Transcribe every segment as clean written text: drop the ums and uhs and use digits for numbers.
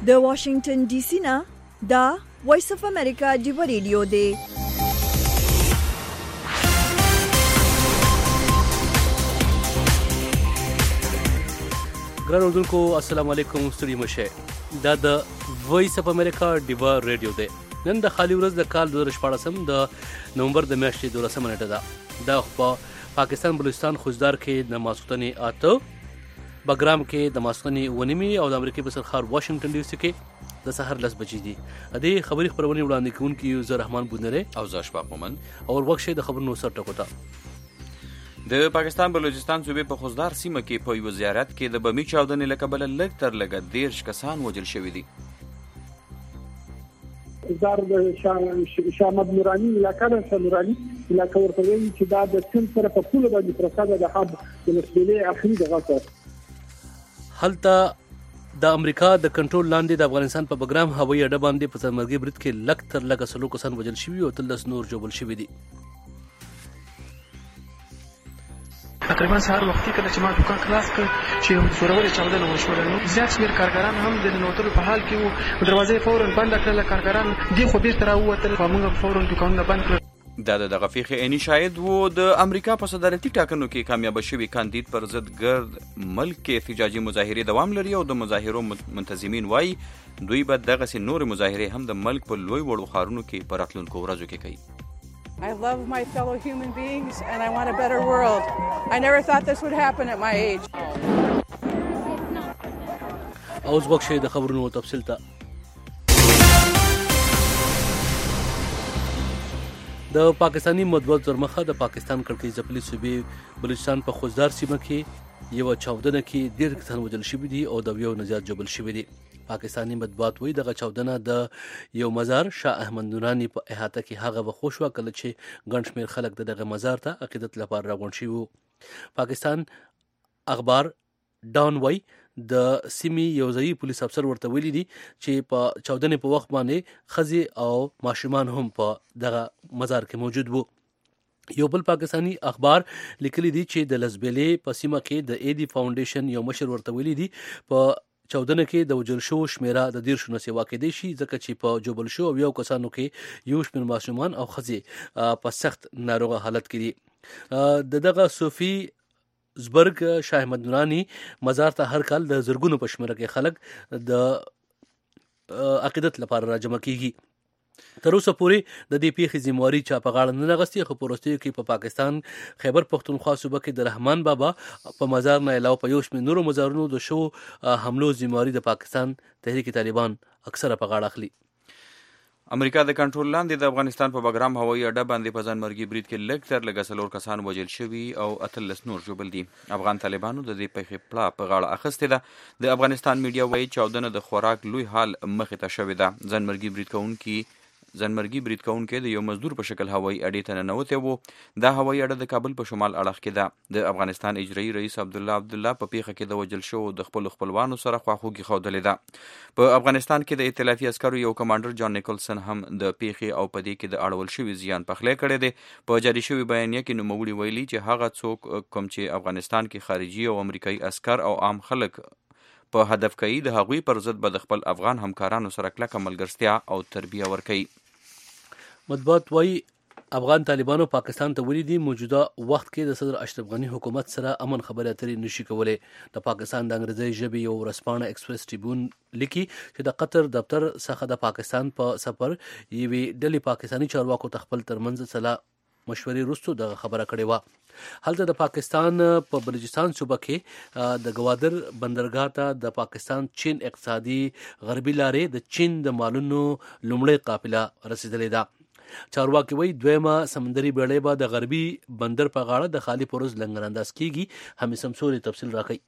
د واشنگټن ډي سي نه دا وایس اف امریکا دی ریډیو دی. ګران اردوونکو السلام علیکم، ستړي مشه. دا د وایس اف امریکا دی ریډیو دی. نن د خالي ورځ د کال 2014 د نومبر د میاشتې 12 نیټه ده. دا په پاکستان بلوچستان خوزدار کې د ماسوتنې 8 بګرام کې د ماسوتنې 9 او د امریکای په سرخار واشنگټن ډي سي کې د سحر 10 بجې دي. دې خبري خبرونه وړاندې کوونکي یو زه رحمان بودنره او زه اشفاق مومن او وخت د خبرونو سر ټکوتا. د پاکستان بلوچستان صوبې په خوزدار سیمه کې په یو زیارت کې د بمي چاودنې له کبله لږ تر لږه 13 کسان وژل شوي دي. دار شامد نورانی علاقه ده، نورانی علاقه ورته وایي چې دا د سیند سره په پوله باندې پرته ده. د حب د مسئلې اخري دغه هلته د امریکا د کنټرول لاندې د افغانستان په بګرام هوایي اډه باندې په ځمرګي برید کې لږ تر لږه 100 کسان وژل شوي او 13 نور ژوبل شوي دي. تقریبا سهار وختي کله چې ما دکان خلاص کړ چې زورورې چاودنه وشوله، نو زیات شمېر کارګران هم د ننوتلو په حال کې وو. دروازې فوراً بنده کړله، کارګران دې خوا بېرته راووتل، موږ فوراً دکانونه بند کړل. دا د دغه پیښې عیني شاهد وو. د امریکا په صدارتي ټاکنو کې کامیابه شوي کاندید پر ضد ګرد ملک کې احتجاجي مظاهرې دوام لري او د مظاهرو منتظمین وایي دوی به دغسې نورې مظاهرې هم د ملک په لوی وړو ښارونو کې په راتلونکو ورځو کې کوي. I love my fellow human beings and I want a better world. I never thought this would happen at my age. اوس وخت د خبرونو تفصیل ته. د پاکستانی مطبوعات ترمخه د پاکستان کړکۍ ځپلي صوبې بلوچستان په خوزدار سیمه کې یو چاودنه کې 13 کسان وژل شوي دي او د یو نه زیات ژوبل شوي دي. پاکستانی مطبوعات وایي دغه چاودنه د یو مزار شاه احمد نورانی په احاطه کې هغه وخت شوه کله چې ګڼ شمېر خلک دغه مزار ته عقیدت لپاره راغونډ شوي وو. پاکستان اخبار ډان وایي د سیمې یو ځایي پولیس افسر ورته ویلي دي چې په چاودنې په وخت باندې ښځې او ماشومان هم په دغه مزار کې موجود وو. یو بل پاکستانی اخبار لیکلی دی چې د لزبېلې په سیمه کې د ایدی فاونډیشن یو مشر ورته ویلي دي په چاودنه کې د وژل شوو شمیره د 13 نه سیوا کېدی شي ځکه چې په جوبل شو او یو کسانو کې یو شمېر ماشومان او ښځې په سخت ناروغه حالت کې دي. دغه صوفي زبرګ شاه احمد نورانی مزار ته هر کال د زرګونو په شمېره کې خلک د عقیدت لپاره راجمع کیږي. تر اوسه پورې د دې پیښې ذمہواري چا په غاړه نه لغستې، خو په وروستیو کې په پاکستان خیبر پښتونخوا صوبه کې د رحمان بابا په مزار نه علاوه په یو شمېر نورو مزارونو د شو حملو ذمہواري د پاکستان تحریک طالبان اکثره په غاړه اخلي. امریکا د کنټرول لاندې د افغانستان په بګرام هوایي اډه باندې په ځانمرګي برید کې لږ تر لږه 4 کسان وژل شوي او 13 نور ژوبل دي. افغان طالبانو د دې پیښې پړه په غاړه اخیستې ده. د افغانستان میډیا وایي چاودنه د خوراک لوی حال مخې ته شوې ده. ځانمرګي برید کوونکي د یو مزدور په شکل هوایي اډې ته ننوتی وو. دا هوایي اډه د کابل په شمال اړخ کې ده. د افغانستان اجرایي رئیس عبدالله په پیښه کې د وژل شوو د خپلو خپلوانو سره خواخوږي ښودلې ده. په افغانستان کې د ائتلافي عسکرو یو کمانډر جان نیکلسن هم د پیښې او په دې کې د اړول شوي زیان پخلی کړی دی. په جاري شوي بیانیه کې نوموړي ویلي چې هغه څوک کوم چې افغانستان کې خارجي او امریکایي عسکر او عام خلک په هدف کوي د هغوی پر ضد به د خپل افغان همکارانو سره کلکه ملګرتیا او تربیه ورکوي. مطبوعات وایي افغان طالبانو پاکستان ته ویلي دي موجوده وخت کې د صدر اشرف غني حکومت سره امن خبرې اترې نشي کولی. د پاکستان د انګریزي ژبې یو ورځپاڼه ایکسپریس ټریبیون لیکي چې د قطر دفتر څخه د پاکستان په سفر یوې ډلې پاکستاني چارواکو ته خپل ترمنځ سلا مشورې وروسته دغه خبره کړې وه. هلته د پاکستان په بلوچستان صوبه کې د ګوادر بندرګاه ته د پاکستان چین اقتصادي غربي لارې د چین د مالونو لومړۍ قافله رسیدلې ده. چارواکي وایي دویمه سمندري بیړۍ به د غربي بندر په غاړه د خالي پروز لنګر انداز کیږي. همې سمسوري تفصیل راکوي.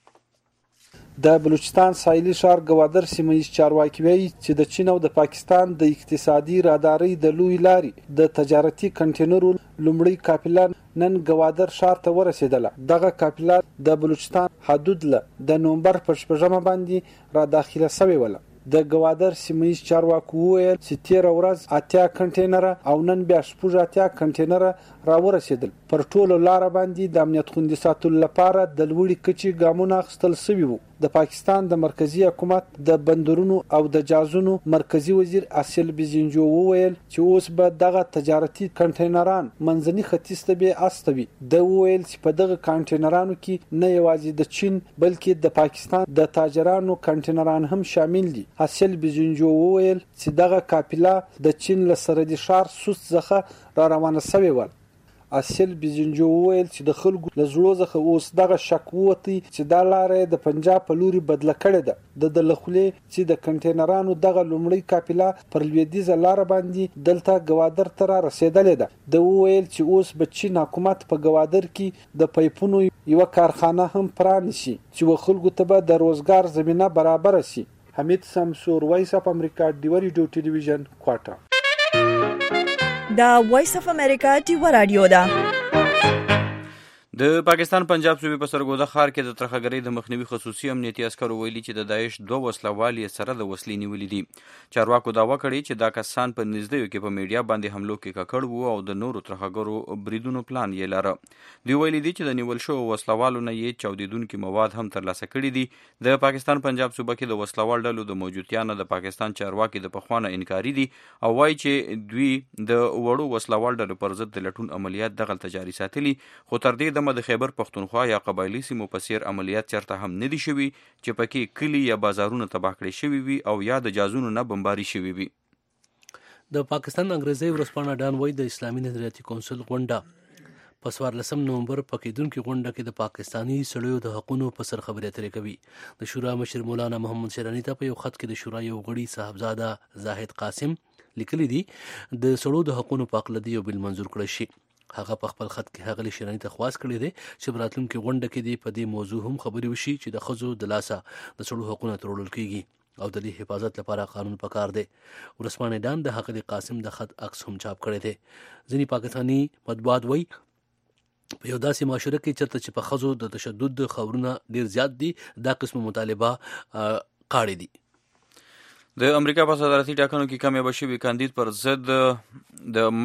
د بلوچستان ساحلي ښار ګوادر سیمه ییز چارواکي وایي چې د چین او د پاکستان د اقتصادي رادارۍ د لوی لارې د تجارتي کنټینرو لومړۍ قافله نن ګوادر ښار ته ورسېدله. دغه قافله د بلوچستان حدود له د نومبر په 6 باندې را داخله شوې وله. د ګوادر سیمه ییز چارواکو وویل چې 13 ورځ 8 کنټینره او نن بیا 8 کنټینره را ورسېدل. پر ټولو لار باندې د امنیت خوندي ساتلو لپاره د لوړي کچې ګامونه اخیستل شوي وو. د پاکستان د مرکزی حکومت د بندرونو او د جازونو مرکزی وزیر اسیل بیزنجو وویل چې اوس به دغه تجارتي کنټینران منځني ختیځ ته به استوي. د وویل چې په دغه کنټینرانو کې نه یوازې د چین بلکې د پاکستان د تاجرانو کنټینران هم شامل دي. اسیل بیزنجو وویل چې دغه قافله د چین له سرحدي ښار سوست څخه را روانه شوې وه. اسیل بیزنجو وویل چې د خلکو له زړه څخه اوس دغه شک وتی چې دا لارې د پنجاب په لوري بدله کړې ده. د لخلې چې د کنټینرانو دغه لومړی قافله پر لویدیځه لار باندې دلته گوادر ته را رسیدلې ده. د وویل چې اوس به چین حکومت په گوادر کې د پایپونو یو کارخانه هم پرانیسي چې خلکو ته به د روزګار زمينه برابر شي. حمید سمسور، وایس اف امریکا، ډیوري ډو ټلویزیون، کوټا. دا وایس اف امریکا ډیو رادیو ده. د پاکستان پنجاب صوبې په سرګوده ښار کې د ترخګرۍ د مخنیوي خصوصي امنیتي عسکرو ویلي چې د داعش 2 وسلوال یې سره د وسلې نیولې دي. چارواکو دعوا کړې چې دا کسان په نږدې کې په میډیا باندې حملو کې ککړ وو او د نورو ترخګرو بریدونو پلان یې لاره. دوی ویلي دي چې د نیول شوو وسلوالو نه یې چاودیدونکي مواد هم ترلاسه کړي دي. د پاکستان پنجاب صوبه کې د وسلوال ډلو د موجودیت نه د پاکستان چارواکي د پخوانه انکاري دي او وایي چې دوی د وړو وسلوال ډلو پر ضد د لټون عملیات دغلته جاري ساتلي. خو تر دې دمه د خیبر پښتونخوا یا قبایلی سیمو په څیر عملیات چرته هم نه دي شوي چې پکې کلی یا بازارونه تباه کړي شوي وي او یا د جازونو نه بمباري شوي وي. د پاکستان انګریزي ورځپاڼه ډان وایي د اسلامي نظریاتي کونسل غونډه په 14 نومبر په کېدونکې غونډه کې د پاکستاني سړیو د حقونو په سر خبرې اترې کوي. د شورا مشر مولانا محمد شیرانی ته په یو خط کې د شورا یو غړي صاحبزاده زاهد قاسم لیکلي دي د سړو د حقونو په اړه دی یو بل منظور کړی شي. هغه په خپل خط کې هغه شیرانی ته خواست کړی دی چې براتلونکي غونډه کې دی په دې موضوع هم خبرې وشي چې د ښځو د لاسه د سړو حقونه تړل کیږي او د دې حفاظت لپاره قانون پکار دی. ورځپاڼې ډان د هغه قاسم د خط عکس هم چاپ کړی دی. ځینې پاکستاني مطبوعات وایي په یو داسې معاشره کې چېرته چې په ښځو د تشدد خبرونه ډیر زیات دي دا قسم مطالبه قاړي دي. د امریکا په صدارتي ټاکنو کې کامیاب شوي کاندید پر ضد د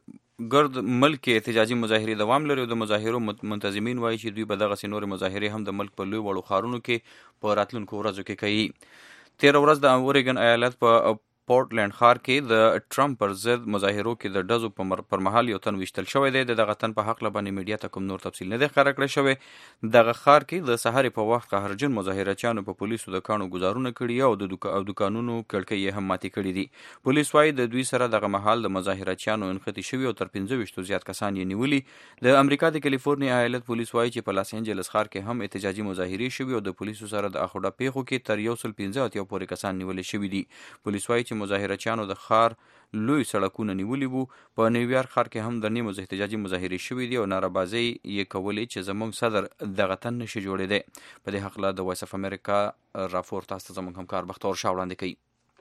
ملک کې احتجاجي مظاهرې دوام لري او د مظاهرو منتظمین وایي چې دوی به دغسې نورې مظاهرې هم د ملک په لوی وړو ښارونو کې په راتلونکو ورځو کې کوي. تېره ورځ د اورېګن ایالت په پورټلینډ ښار کې د ټرمپ پر ضد مظاهرو کې د ډزو پر مهال یو تن ویشتل شوی دی. د دغه تن په هکله باندې میډیا ته کوم نور تفصیل نه دی ښکاره کړی شوی. دغه ښار کې د سهارې په وخت قهرجن مظاهرچیانو په پولیسو د کاڼو ګزارونه کړي او د دوکانونو کړکۍ یې هم ماتې کړي دي. پولیس وایي د دوی سره دغه مهال د مظاهرچیانو انختی شوي او تر 15 زیات کسان یې نیولي. د امریکا د کالیفورنیا ایالت پولیس وایي چې په لاس انجلس ښار کې هم احتجاجي مظاهرې شوي او د پولیسو سره د اخوډه پیښو کې تر 115 پورې کسان نیولي شوي دي. پولیس وایي چې مظاهرچیانو د ښار لوی سړکونه نیولي وو. په نیویارک ښار کې هم د نیمو احتجاجي مظاهرې شوي دي او ناربازۍ یې کولې چې زموږ صدر دغه تن نشي جوړېدی. په دې هکله د وایس اف امریکا راپور تاسو ته زموږ همکار بختور شاه وړاندې کوي.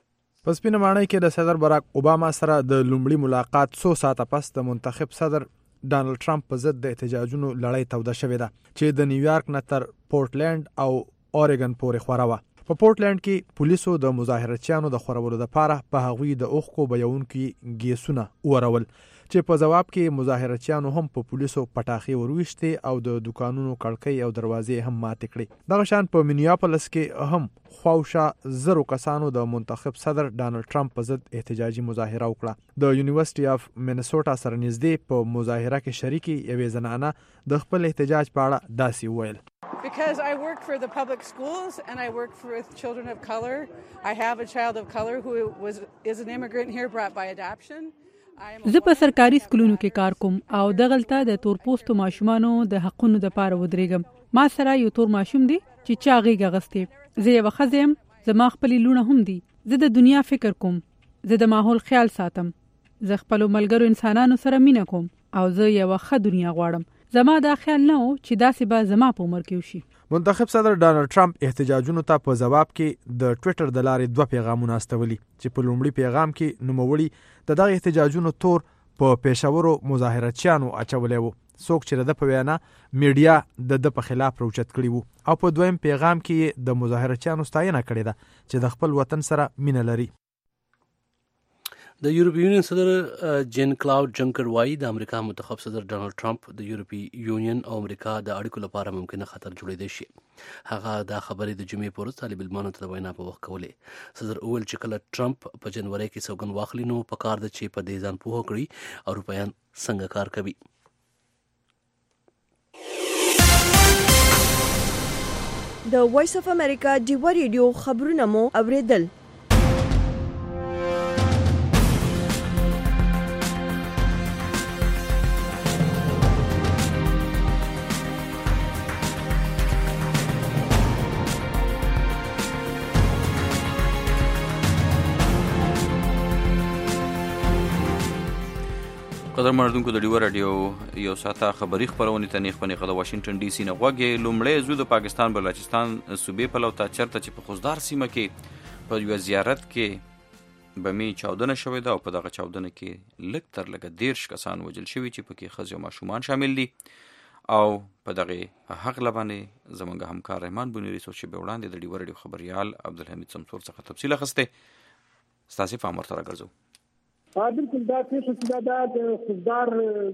په سپینه ماڼۍ کې د صدر براک اوباما سره د لومړي ملاقات څو ساعته پس د منتخب صدر ډانلډ ټرمپ په ضد د احتجاجونو لړۍ توده شوې ده چې د نیویارک نه تر پورټلینډ او اورېګن پورې خوره وه. په پورټلینډ کې پولیسو د مظاهرچیانو د خورولو لپاره په هغوی د اوښکو بهیونکي ګیسونه ورول چې په ځواب کې مظاهرچیانو هم په پولیسو پټاخې ورویشتې او د دوکانونو کړکۍ او دروازې هم ماتې کړې. دغه شان په مینیاپولس کې هم خواوشا 1000 کسانو د منتخب صدر ډانلډ ټرمپ په ضد احتجاجي مظاهره وکړه. د یونیورسيټي اف مینیسوټا سره نږدې په مظاهره کې شریکي یوې زنانه د خپل احتجاج په اړه داسې وویل: Because I work for the public schools and I work with children of color. I have a child of color who is an immigrant here brought by adoption. زه په سرکاري سکولونو کې کار کوم او دغلته د تور پوستو ماشومانو د حقونو لپاره ودرېږم. ما سره یو تور ماشوم دی چې چا غېږ اغوستی. زه یوه ښځه یم، زما خپلې لوڼه هم دي. زه د دنیا فکر کوم، زه د ماحول خیال ساتم، زه خپلو ملګرو انسانانو سره مینه کوم او زه یوه ښه دنیا غواړم. زما دا خیال نه و چې داسې به زما په عمر کې وشي. منتخب صدر ډانلډ ټرمپ احتجاجونو ته په ځواب کې د ټویټر د لارې 2 پیغامونه استولي چې په لومړي پیغام کې نوموړي د دغه احتجاجونو تور په پېښورو مظاهرچیانو اچولی و، څوک چې د په وینا میډیا د په خلاف روچت کړي وو، او په دویم پیغام کې د مظاهرچیانو ستاینه کړې ده چې د خپل وطن سره مینه لري. د یورپی یونین صدر جین کلاود جنکر وایي د امریکا منتخب صدر ډانلډ ټرمپ د یورپی یونین او امریکا د اړیکو لپاره ممکنه خطر جوړېدای شي. هغه دا خبرې د جمعې په ورځ طالب علمانو ته د وینا په وخت کولې. صدر وویل چې کله ټرمپ په جنوري کې سوګند واخلي نو پکار ده چې په دې ځان پوهه کړي اروپایان څنګه کار کوي. د وایس اف امریکا ډیوا ریډیو خبرونه مو اوریدل. قدر مردونکو د ډیوا رادیو یو ساعته خبري خبرونه ته نیخ پنیخه د واشنگټن ډي سي نه غوږی. لومړی زو د پاکستان بلوچستان صوبې په لور ته چرته چې په خوزدار سیمه کې په یو زیارت کې بمی چاودنه شوې ده او په دغه چاودنه کې لږ تر لږه 13 کسان وژل شوي چې پکې ښځې او ماشومان شامل دي. او په دغه حق لبانې زمونږ همکار رحمان بونیری سوچ به وړاندې د ډیوا رادیو خبريال عبدالحمید سمسور څخه تفصیل اخسته. ستاسو په امر سره ګرځو. بالکل دا څه چې د خوزدار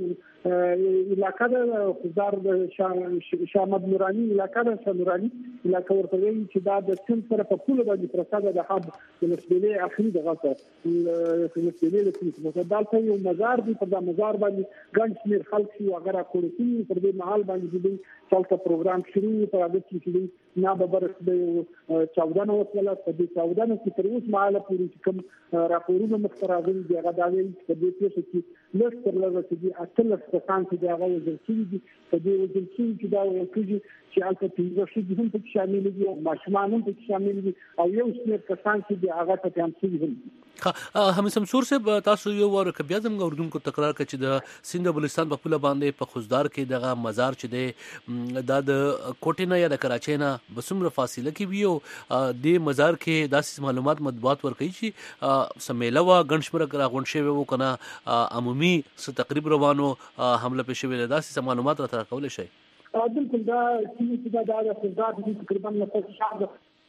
علاقه ده، خوزدار د شامد نورانی علاقه ده، شامرانی علاقه ورته وایي چې دا د سیند سره په پوله باندې پرته ده. د حب د مسبلې اخري دغه د مسبلې د کلیسا دالته یو مزار دی. په دا مزار باندې ګڼ شمېر خلک شي هغه راکوړي پر دې محل باندې دی څلته پروګرام شروع په هغه کې چې نه به برسه چاودنه وکړه. په دې چاودنه کې تر اوسه مهاله پورې کوم راپورونه مختراغلي دي هغه دا ویل چې په دې پیښه کې لږ تر لږه چې اتلس کسان چې هغه وژل شوي دي. په دې وژل شوي چې دا ویل کېږي چې هلته 15 ښځې هم پکې شامل دي او ماشومان هم پکې شامل دي او یو شمېر کسان چې دي هغه پکې هم شوي هم دي. حمید سمسور صاحب تاسو یو ور ک بیا زموږ اردوونکو تکرار کړ چې د سیند بلوچستان په پوله باندې په خوزدار کې دغه مزار چې دی دا د کوټې نه یا د کراچۍ نه بسمره فاصله کې وي او د مزار کې داسې معلومات مطبوعات ورکوي چې سمیله وا ګنشمره راغونډ شوی وو کنه عمومي څه تقریب روانو حمله پېښ شوی داسې معلومات راته راکول شي. بالکل دا چې دا د خوزدار د تقریبا په شاده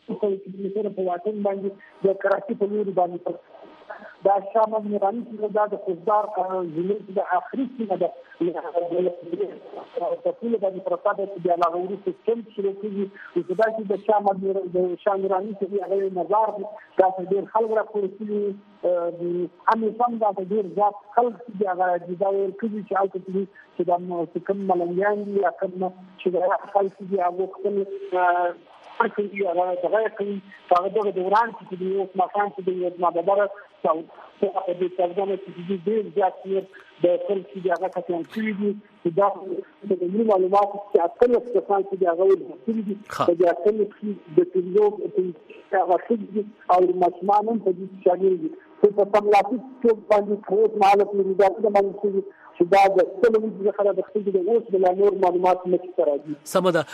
په واټن باندې د کراچۍ په لور باندې دا شامل نورانی چې دا د خوزدار ضلع د اخري سیمه ده په ټول باندې پرتا ده چې د لاغوري سیستم شروع کیږي. چې دا چې د شامل د شامرانی چې هغه مزار دا ډېر خلک راکوي هم دا ډېر ځات خلک چې هغه د دا ویل کېږي چې البته چې د کوم ملنګان دي یا کوم چې دا خلک دي هغه خپل فرقي هغه دغه کوي هغه د دوران چې د یو مکان چې د یو مدبره څو په دې څرګنده چې دې ځکه د خپل چې هغه کتان کړی دي چې دا د معلومات چې اصل څه چې هغه ورته دي چې د اصل د تلویزیون هغه څه او ماشومان په دې شامل دي. په تملاتي کې باندې خو مالک لري دا باندې چې دا د تلویزیون خبره د خپل د اوس د نور معلومات مخ ته راځي. سمدا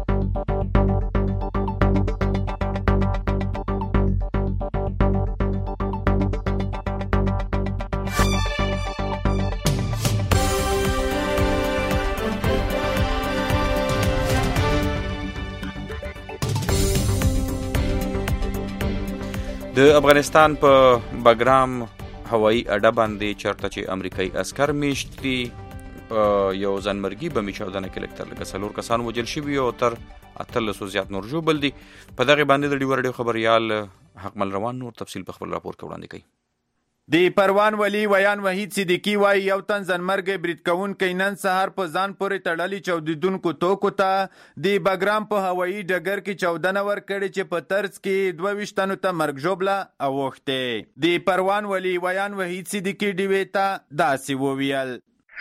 د افغانستان په بګرام هوایي اډه باندې چرته چې امریکایي عسكر میشت دي یو ځانمرګي بمي چاودنه کې لکتر لکه 4 کسان وژل شوي او تر 13 زیات نور ژوبل دي. په دغه باندې د ډیوا رادیو خبريال حقمل روان نور تفصیل په خپل راپور کې وړاندې کوي. دی پروان ولی ویان وحید صدیقی وای یو تن ځنمرګ برید کوونکی نن سهار په ځان پورې تړلي چاودیدونکو توکو ته دی بګرام په هوایي ډګر کې چاودنه ورکړې چې په طرز کې 22 تنو ته مرګ ژوبله اوښته. دی پروان ولی ویان وحید صدیقی دی ویتا داسې وویل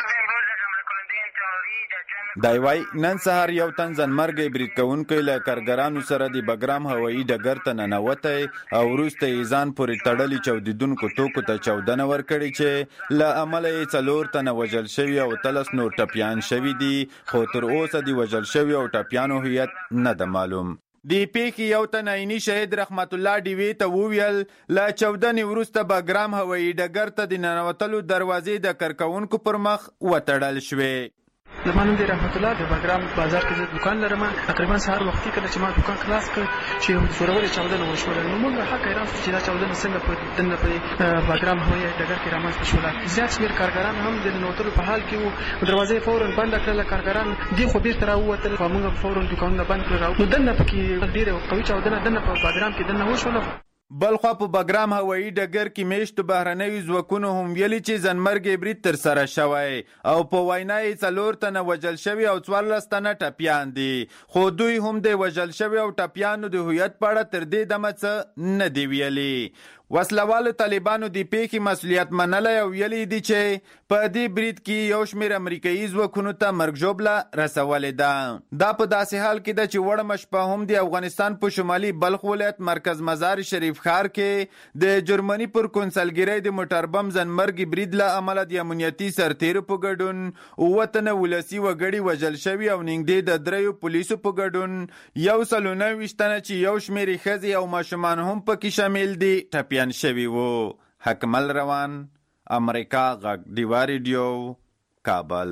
دای وای نن سهار یو تن ځنمرګ برید کوونکی له کارګرانو سره د بګرام هوایي ډګر ته ننوتی او وروسته یې ځان پورې تړلي چاودیدونکو توکو ته چاودنه ورکړې چې له امله یې 4 تنه وژل شوي او 13 نور ټپیان شوي دي خو تر اوسه د وژل شوي او ټپیانو هویت نه ده معلوم. دی پیښې یو تن عیني شهید رحمت الله ډیوی ته وویل له چاودنې وروسته بګرام هوایي ډګر ته د ننوتلو دروازې د کارکوونکو پر مخ وتړل شوې. زما نوم دی رحمت الله د بګرام بازار کې زه دکان لرم. تقریبا سهار وختي کله چې ما دکان خلاص کړ چې یو زورورې چاودنه وشوله، نو موږ حق حیران شو چې دا چاودنه څنګه په دننه په بګرام هوایي ډګر کې رامنځته شوله. زیات شمېر کارګران هم د ننوتلو په حال کې وو. دروازې فورا بنده کړله، کارګران دې خوا بېرته راووتل، موږ فورا دکانونه بند کړل. نو دننه پکې ډېره قوي چاودنه دننه په بګرام کې دننه وشوله. بلخوا په بګرام هوایي ډګر کې میشتو بهرنیو ځواکونو هم ویلي چې ځانمرګي برید ترسره شوی او په وینا یې 4 تنه وژل شوي او 14 تنه ټپیان دي، خو دوی هم د وژل شوي او ټپیانو د هویت په اړه تر دې دمه څه نه دی ویلي. وسلوالو طالبانو د پیښې مسؤلیت منلی او ویلي دي چې په دې برید کې یو شمېر امریکایي ځواکونو ته مرګ ژوبله رسولې ده. دا په داسې حال کې ده چې وړه شپه هم د افغانستان په شمالي بلخ ولایت مرکز مزار شریف ښار کې د جرمني پر کونسلګرۍ د موټر بم ځانمرګي برید له امله د امنیتي سرتیرو په ګډون 9 تنه ولسي وګړي وژل شوي او نږدې د 3 پولیسو په ګډون 129 تنه چې یو شمېر ښځې او ماشومان هم پکې شامل دي ټپیان شوي وو. حکمل روان، امریکا غږ ډیوا ریډیو، کابل.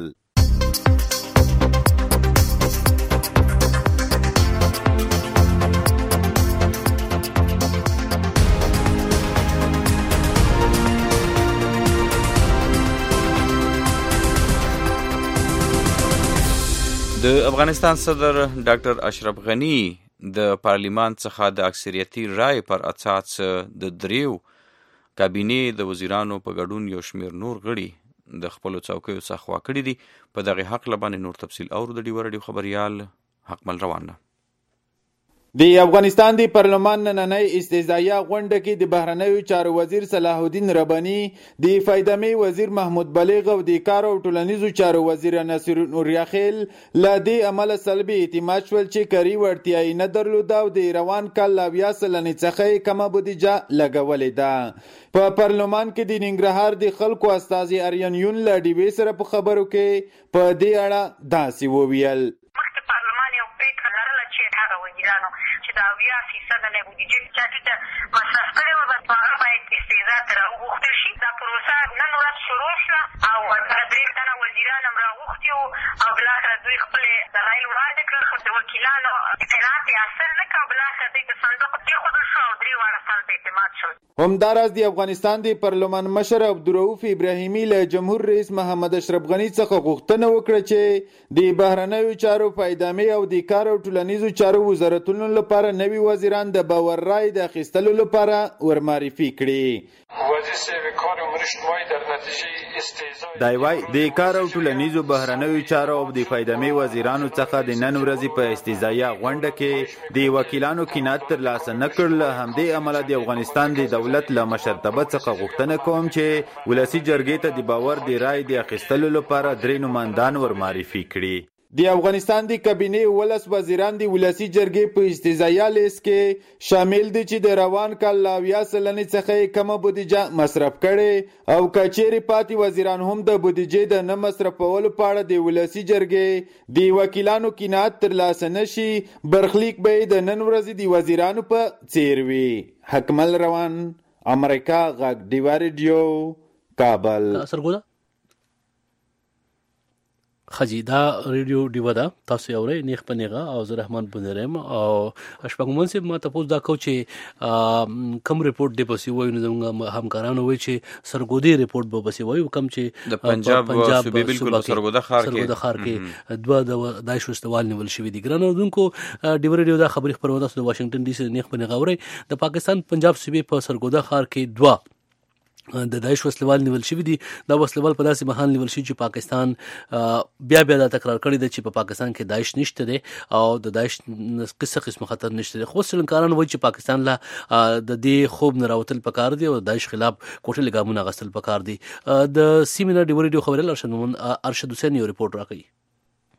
د افغانستان صدر ډاکټر اشرف غنی د پارلیمان څخه د اکثریتي رای پر اساس د 3 کابینې د وزیرانو په ګډون یو شمېر نور غړي د خپلو څوکیو څخه خوا کړي دي. په دغه حق لبانې نور تفصیل اورو د ډیوا ریډیو خبریال حکمل روان نه. د افغانستان د پارلمان نننۍ استیزایه غونډه کې د بهرنیو چارو وزیر صلاح الدین رباني، د فایدمي وزیر محمود بلیغ او د کار او ټولنیزو چارو وزیر نصیر نور یاخیل له دې عمله سلبي اعتماد شول چې کاري وړتیاوې نه درلوده او د روان کال 90 سلنې څخه کمه بودیجه لګولې ده. په پارلمان کې د ننګرهار د خلکو استازي اریان یون له ډیوې سره په خبرو کې په دې اړه داسې وویل. چې دا 80% له بودیجې چې مصرف کړي و په هغه باید استیزا تر وغوښتل شي. دا پروسه نن ورځ شروع شوه او 3 تنه وزیران هم راغوښتي وو او بالاخره دوی خپلې دلایل وړاندې کړل، خو د وکیلانو اطلاعات یې اثر نه کړ. بالاخره دوی په صندوق کېښودل شو او 3 واړه سلب اعتماد شول. همداراز د افغانستان د پارلمان مشر عبدالرؤف ابراهیمي له جمهور رئیس محمد اشرف غني څخه غوښتنه وکړه چې د بهرنیو چارو فایدامي او د کار او ټولنیزو چارو وزارتونو لپاره نوي وزیران د باور رای د اخیستلو لپاره ورمعرفي کړي. دی وايي د کار او ټولنیزو بهرنیو چارو او د فایدامي وزیرانو څخه د نن ورځې په استیزایه غونډه کې د وکیلانو کینات ترلاسه نه کړل. همدې عمله د افغانستان د دولت له مشرتابه څخه غوښتنه کوم چې ولسي جرګې ته د باور د رای د اخیستلو لپاره 3 نمایندان ورمعرفي کړي. د افغانستان د کابینې 11 وزیران د ولسي جرګې په استیزایه لیست کې شامل دي چې د روان کال 90 سلنې څخه کمه بودیجه مصرف کړي او کچېرې پاتې وزیران هم د بودیجې د نه مصرفولو په اړه د ولسي جرګې د وکیلانو قناعت ترلاسه نشي، برخلیک به د نن ورځې د وزیرانو په څیر وي. حکمل روان، امریکا غږ ډیوا ریډیو، کابل. سرګودا خجی دا ریډیو ډیوا دا تاسو اورئ نیخ پنیغه او زه رحمان بنرم او شپږمن سي ما تاسو دا کو چې کم ریپورت دی پسی وای نو زموږ همکارانو وای چې سرګودي ریپورت به پسی وای کم چې د پنجاب صوبې بالکل سرګودا خار کې دوه د دایښ واستوال نیول شوی دي. ګرانو دونکو ډیوا ریډیو دا خبري خبرونه د واشنگټن ډي سي نیخ پنیغه اورئ. د پاکستان پنجاب صوبې په سرګودا خار کې دوه د داعش وسلوال نیول شوی دي. دا وسلوال په داسې مهال نیول شي چې پاکستان بیا دا تکرار کړی دی چې په پاکستان کې داعش نشته دی او د داعش قسم خطر نشته دی. خو سرنکاران وایي چې پاکستان لا د دې خوب نه راوتل پکار دی او د داعش خلاف کوټلې ګامونه غسل پکار دي. د سیمینار ډیوا ریډیو خبرل ارشد حسین یو ریپورت راکړي.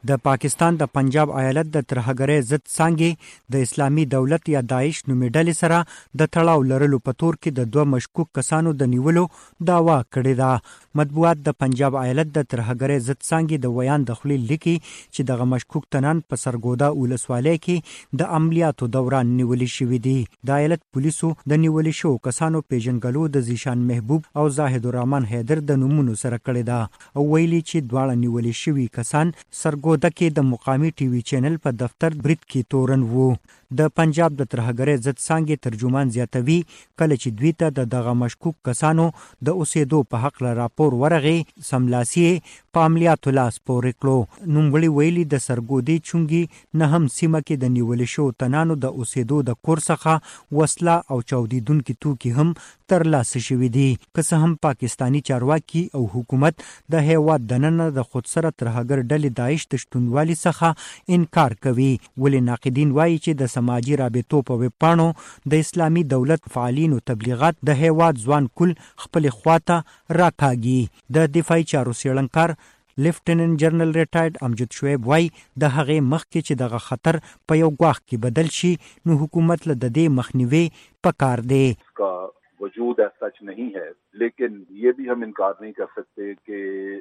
د پاکستان د پنجاب ایالت د ترهګرۍ ضد څانګې د اسلامي دولت یا داعش نومي ډلې سره د تړاو لرلو په تور کې د 2 مشکوک کسانو د نیولو دعوا کړې ده. مطبوعات د پنجاب ایالت د ترهګرۍ ضد څانګې د ویان د خولې لیکي چې دغه مشکوک تنان په سرګودا ولسوالۍ کې د عملیاتو دوران نیولې شوې دي. د ایالت پولیسو د نیولې شو کسانو پیژنګلو د زیشان محبوب او زاهد الرحمن حیدر د نومونو سره کړی ده او ویلي چې دواړه نیولې شوي کسان سرګودا کې د مقامي ټي وي چینل په دفتر برید کې تورن وو. د پنجاب د ترهګرۍ ضد څانګې ترجمان زیاتوي کله چې دوی ته دغه مشکوک کسانو د اوسېدو په حق راپور ورغی سملاسي په عملیاتو لاس پورې کړو. نوموړي ویلي د سرګودي چونګي نه هم سیمه کې د نیولې شو تنانو د اوسېدو د کور څخه وسله او چاودیدونکي توکي هم ترلاسه شوي دي. که څه هم پاکستانی چارواکي او حکومت د هیواد دننه د خودسره ترهګر ډلې داعش د شتونوالي څخه انکار کوي. ولې ناقدین وایي چې د سماجی رابطو په ویبپاڼو د اسلامي دولت فعالینو تبلیغات د هیواد ځوان کل خپل خواته راکاږي. د دفاعي چارو څېړنکار لیفټیننټ جنرال ریټایرډ امجد شعیب وای د هغې مخکې چې دغه خطر په یو ګواښ کې بدل شي نو حکومت له د دې مخنیوي پکار دی. वजूद सच नहीं है, लेकिन ये भी हम इनकार नहीं कर सकते कि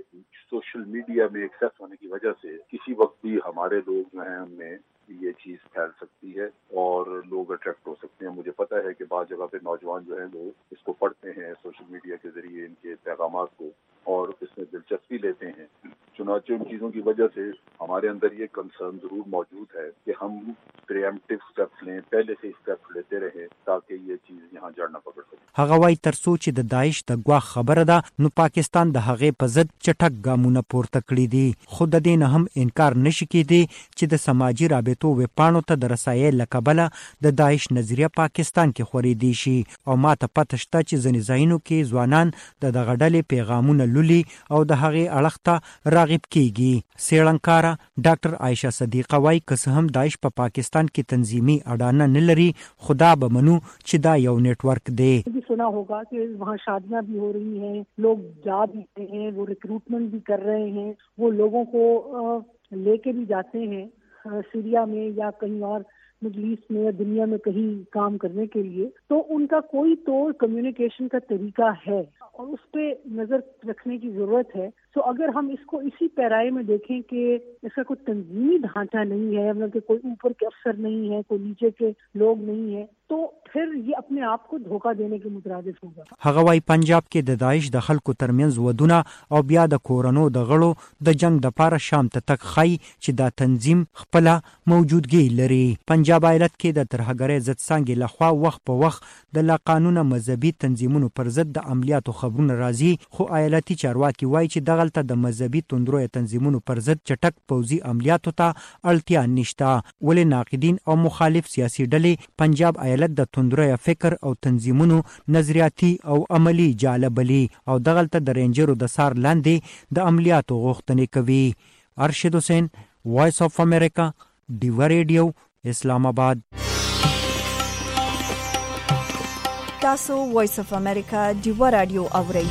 सोशल मीडिया में एक्सेस होने की वजह से किसी वक्त भी हमारे लोग जो हैं उनमें ये चीज फैल सकती है और लोग अट्रैक्ट हो सकते हैं. मुझे पता है कि बाज़ जगह पे नौजवान जो हैं वो इसको पढ़ते हैं सोशल मीडिया के जरिए इनके पैगामात को और इसमें दिलचस्पी लेते हैं. चुनाचे उन चीज़ों की वजह से हमारे अंदर ये कंसर्न जरूर मौजूद है कि हम प्रिएम्प्टिव स्टेप्स लें, पहले से स्टेप्स लेते रहें ताकि ये चीज़ यहाँ जड़ न पकड़ सके. هغه وای ترڅو چې د داعش د ګواښ خبره ده نو پاکستان د هغې په ضد چټک ګامونه پورته کړي دي. خو د دې نه هم انکار نشي کېدی چې د سماجی رابطو ویبپاڼو ته د رسایۍ له کبله د داعش نظریه پاکستان کې خورېدی شي او ماته پته شته چې ځینې ځایونو کې ځوانان د دغه ډلې پیغامونه لولي او د هغې اړخ ته راغب کېږي. څېړنکاره ډاکټر عایشه صدیقه وایي که څه هم داعش په پاکستان کې تنظیمي اډانه نه لري خو دا به منو چې دا یو نیټورک دی. सुना होगा कि वहाँ शादियां भी हो रही हैं, लोग जा भी रहे हैं, वो रिक्रूटमेंट भी कर रहे हैं, वो लोगों को लेके भी जाते हैं सीरिया में या कहीं और मिडिल ईस्ट में या दुनिया में कहीं काम करने के लिए. तो उनका कोई तो कम्युनिकेशन का तरीका है और उस पे नजर रखने की जरूरत है. तो अगर हम इसको इसी पैराए में देखें कि इसका कोई तंजीमी ढांचा नहीं है, मतलब कि कोई ऊपर के अफसर नहीं है, कोई नीचे के लोग नहीं है, तो फिर ये अपने आप को धोखा देने के मुतरादिफ होगा. هغه وايي پنجاب کې د داعش د خلکو ترمنځ ودونه او بیا د کورونو د غړو د جنگ د پاره شام ته تک خای چې دا تنظیم خپل موجودګي لري. پنجاب ایالت کې د ترهګرۍ ضد څنګه لخوا وخت په وخت د لا قانونه مذهبي تنظیمونو پر ضد د عملیاتو خبرونه راځي. خو ایالتي چارواکي وایي چې دغلته د مذهبي توندروي تنظیمونو پر ضد چټک پوځي عملیاتو ته اړتیا نشته. ولې ناقدین او مخالف سیاسي ډلې پنجاب ایالت د توندروي فکر او تنظیمونو نظریاتي او عملی جالبلی او دغلته د رینجرو د سار لاندې د عملیاتو غوښتنې کوي. ارشد حسین، وایس اف امریکا، ډیوا ریډیو، اسلام آباد. تاسو وایس اف امریکا ډیوا رادیو اورئ.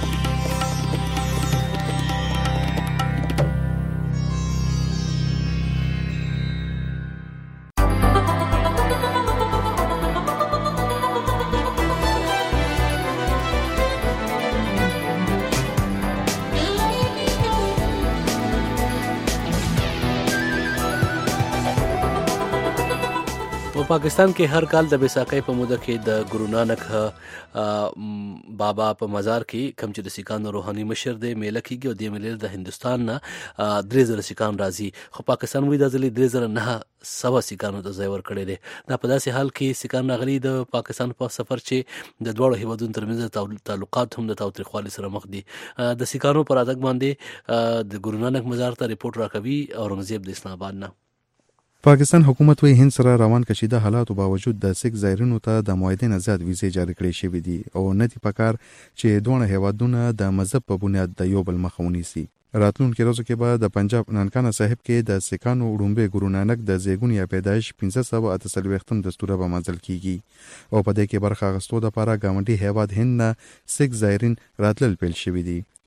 پاکستان کې هر کال د بیساکۍ په موده کې د ګورو نانک بابا په مزار کې کوم چې د سیکانو روحاني مشر دی میله کېږي او د میله د هندستان نه 3000 سیکان راځي. خو پاکستان وایي دا ځلې 3900 سیکانو ته ځای ورکړی دی. دا په داسې حال کې سیکان راغلي د پاکستان په سفر چې د دواړو هیوادونو ترمنځ تعلقات هم د تاوتریخوالي سره مخ دي. د سیکانو پر اتګ باندې د ګورو نانک مزار ته ریپورت راکوي اورنګزیب د اسلام آباد نه. پاکستان حکومت وی هند سره روان کشیده حالاتو باوجود د سیک زایرینو ته د معاهدې نه زیات ویزې جاری کړې شوې دي او نه دي پکار چې دوه هیوادونه د مذهب په بنیاد د یو بل مخ ونیسي. راتلونکي ورځو کې به د پنجاب نانکانه صاحب کې د سیکانو وړومبه ګورو نانک د زیګون یا پیدایش 1548 دستور به منځل کیږي او په دې کې برخه اخیستو لپاره ګاونډي هیواد هند نه سیک زایرین راتلل پیل شوې دي.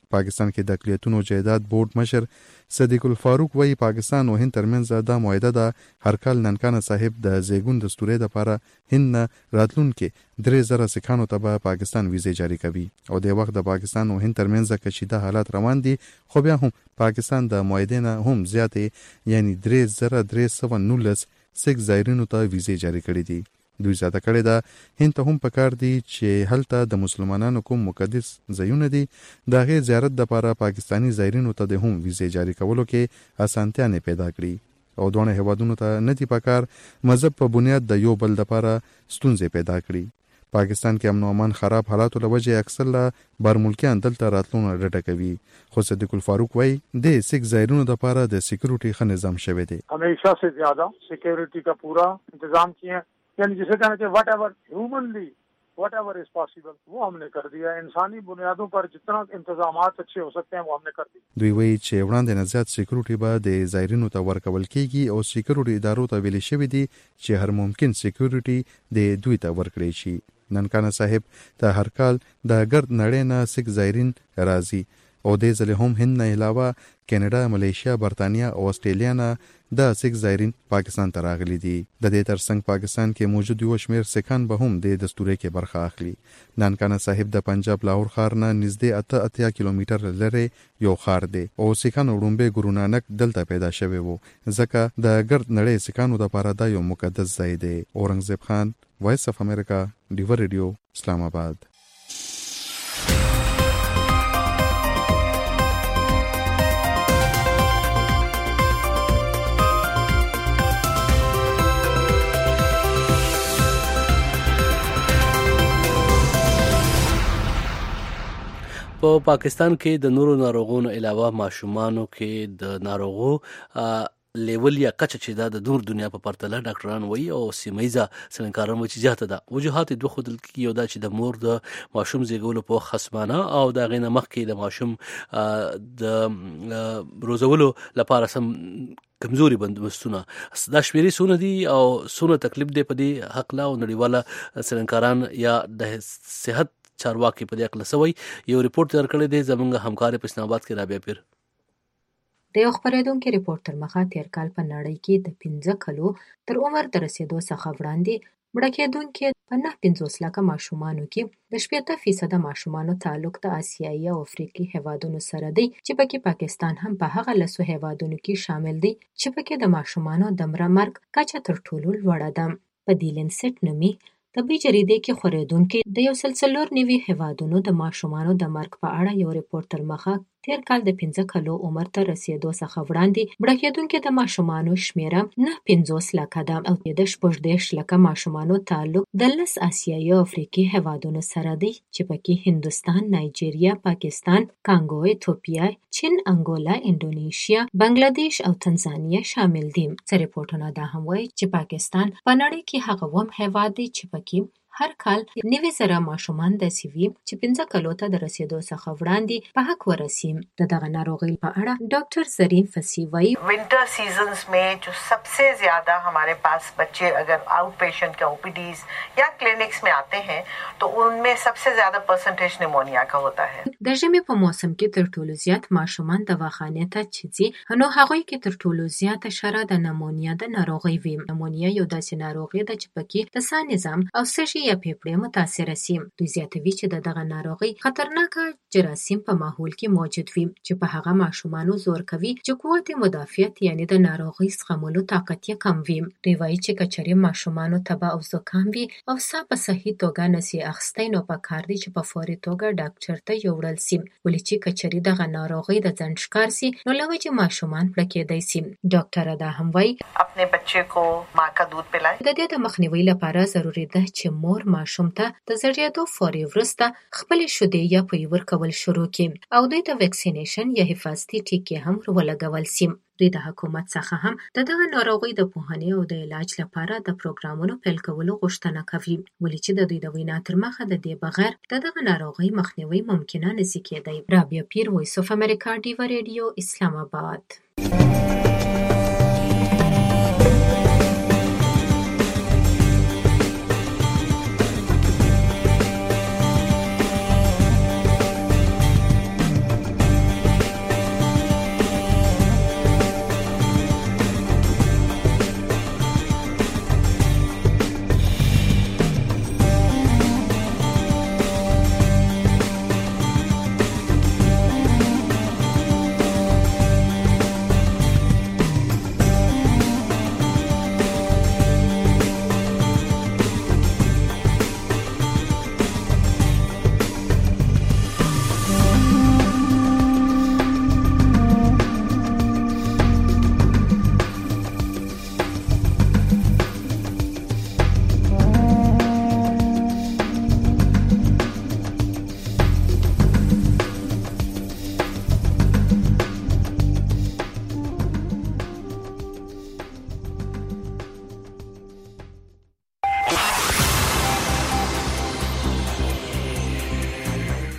پاکستان کې د اقلیتونو جایداد بورډ مشر صدیق الفاروق وایي پاکستان او هند ترمنځ دا معاهده ده هر کال ننکانه صاحب د زیګون د ستوري لپاره هند راتلونکي 3000 سکانو ته به پاکستان ویزه جاری کوي او د وخت د پاکستان او هند ترمنځ کشیده حالات روان دي خو بیا هم پاکستان د معاهده نه هم زیاتې یعنی 3319 سیک زایرینو ته ویزه جاری کړې دي دوی زیاته کړې ده هند ته هم پکار دي چې هلته د مسلمانانو کوم مقدس ځایونه دي د هغې زیارت دپاره پاکستاني زایرینو ته د هم ویزې جاري کولو کې اسانتیا نه پیدا کړي او دواړه هیوادونو ته نه دي پکار مذهب په بنیاد د یو بل دپاره ستونزې پیدا کړي پاکستان کې امن او امان خراب حالاتو له وجې اکثر له بارملکیان دلته راتلونه ډډه کوي خو صدیق الفاروق وایي د سیک زایرینو دپاره د سیکورټي ښه نظام شوی دی हमेशा से ज्यादा सिक्योरिटी का पूरा इंतजाम किए यानी जिसे कहना चाहिए whatever humanly whatever is possible वो हमने कर दिया इंसानी बुनियादों पर जितना इंतजामात अच्छे हो सकते हैं वो हमने कर दिए دوی وایي چې وړاندې نه زیات سیکورټي به د زایرینو ته ورکول کیږي او سیکورټي ادارو ته ویل شوی دي چې هر ممکن سیکورټي د دوی ته ورکړي شي ننکانه صاحب ته هر کال د ګرد نړۍ نه سیک زایرین راځي او د ځلې هم هند نه علاوه کینیډا ملیشیا برتانیا او استرالیا نه د سیک زایرین پاکستان ته راغلي دي د دې ترڅنګ پاکستان کې موجود یو شمیر سکان به هم د دستوري کې برخه اخلي نانکانه صاحب د پنجاب لاهور ښار نه نږدې 88 کیلومتر لري یو ښار دی او سکان وړومبه ګورو نانک دلته پیدا شوی وو ځکه د ګرد نړۍ سکانو د لپاره دا یو مقدس ځای دی اورنګزیب خان وایس اف امریکا ډیور ریډیو اسلام آباد په پاکستان کې د نورو ناروغونو علاوه ماشومانو کې د ناروغو لیول یا کچه چې دا د نور دنیا په پرتله ډاکټران وایي او سیمایزه څرنګکاران وایي چې زیاته ده وجوهات دوه ښودل کېږي یو دا چې د مور د ماشوم زیږولو په خصمانه او د هغې نه مخکې د ماشوم د روزولو لپاره سم کمزوري بندوبستونه دا شمیرې څونه دي او څونه تکلیف دی په دې هکله او نړیواله څرنګکاران یا د صحت چارواکي په دې اړه سوي یو ریپورت تیار کړی دی زموږ همکار په اسلام آباد کې رابعه پیر د یو خبرېدونکي ریپورت تر مخه تیر کال په نړۍ کې د 15 کلو تر عمر د رسیدو څخه وړاندې مړه کېدونکي په 9.50 لکه ماشومانو کې د 80% ماشومانو تعلق د آسیایي او افریقي هیوادونو سره دی چې پکې پاکستان هم په هغه لسو هیوادونو کې شامل دی چې پکې د ماشومانو د مړه مرګ کچه تر ټولو لوړه ده په دې لینسټ نومي طبي جریدې کې خورېدونکي د 190 هیوادونو د ماشومانو د مرګ په اړه یو ریپورت تر مخه تیر کال د 15 کلو عمر ته رسیدو څخه وړاندې مړه کېدونکي د ماشومانو شمیره 9.50 لکه ده او د 14 لکه ماشومانو تعلق د 10 آسیایي او افریقي هیوادونو سره دی چې پکې هندوستان، نایجیریا، پاکستان، کانګو، ایتوپیا، چین، انګولا، انډونیشیا، بنگلاديش او تنزانیا شامل دي. څه ریپورتونه دا هم وایي چې پاکستان په نړۍ کې هغه وم هیواد دی چې پکې هر کال 90,000 ماشومان داسې وي چې 15 کلو ته د رسیدو څخه وړاندې په حق ورسي. د دغه ناروغۍ په اړه ډاکټر زرین فسی وایي विंटर सीजन्स में जो सबसे ज्यादा हमारे पास बच्चे अगर आउट पेशेंट के ओपीडीज या क्लिनिक्स में आते हैं तो उनमें सबसे ज्यादा परसेंटेज निमोनिया का होता है. د ژمي په موسم کې تر ټولو زیات ماشومان دواخانې ته چې نو هغوی کې تر ټولو زیاته شره د نمونیا د ناروغۍ وي. نمونیا یو داسې ناروغي ده چې پکې د ساه نظام او سږي یا پیپړې متاثره سي. دوی زیاتوي چې د دغه ناروغۍ خطرناکه جراثیم په ماحول کې موجود وي چې په هغه ماشومانو زور کوي چې قوت مدافعت یعنی د ناروغۍ زغملو طاقت یې کم وي. دوی وایي چې کچري ماشومانو تبه او زکام وي او ساه په صحیح توګه نسی اخیستی نو پکار دی چې په فوري توګه ډاکټر ته یوړل سي ولې چې کچري دغه ناروغۍ د ځنډ ښکار سي نو لوجه ماشومان پړه کېدای سي. ډاکټر دا هم وایي अपने बच्चे को माँ का दूध पिलाएं. د دې د مخنیوي لپاره ضروری ده چې مور ماشوم ته د زړېدو فوري وروسته خپلې شیدې یا پوی ورکول شروع کړي او دوی ته ویکسینیشن یا حفاظتي ټیکې هم ولګول سي. دوی د حکومت څخه هم د دغه ناروغۍ د پوهنې او د علاج لپاره د پروګرامونو پیل کولو غوښتنه کوي ولې چې د دوی د وینا تر مخه د دې بغیر د دغه ناروغۍ مخنیوي ممکنه نشي کېدی. رابعه پیر، وایس اف امریکا، ډیور ریډیو، اسلام آباد.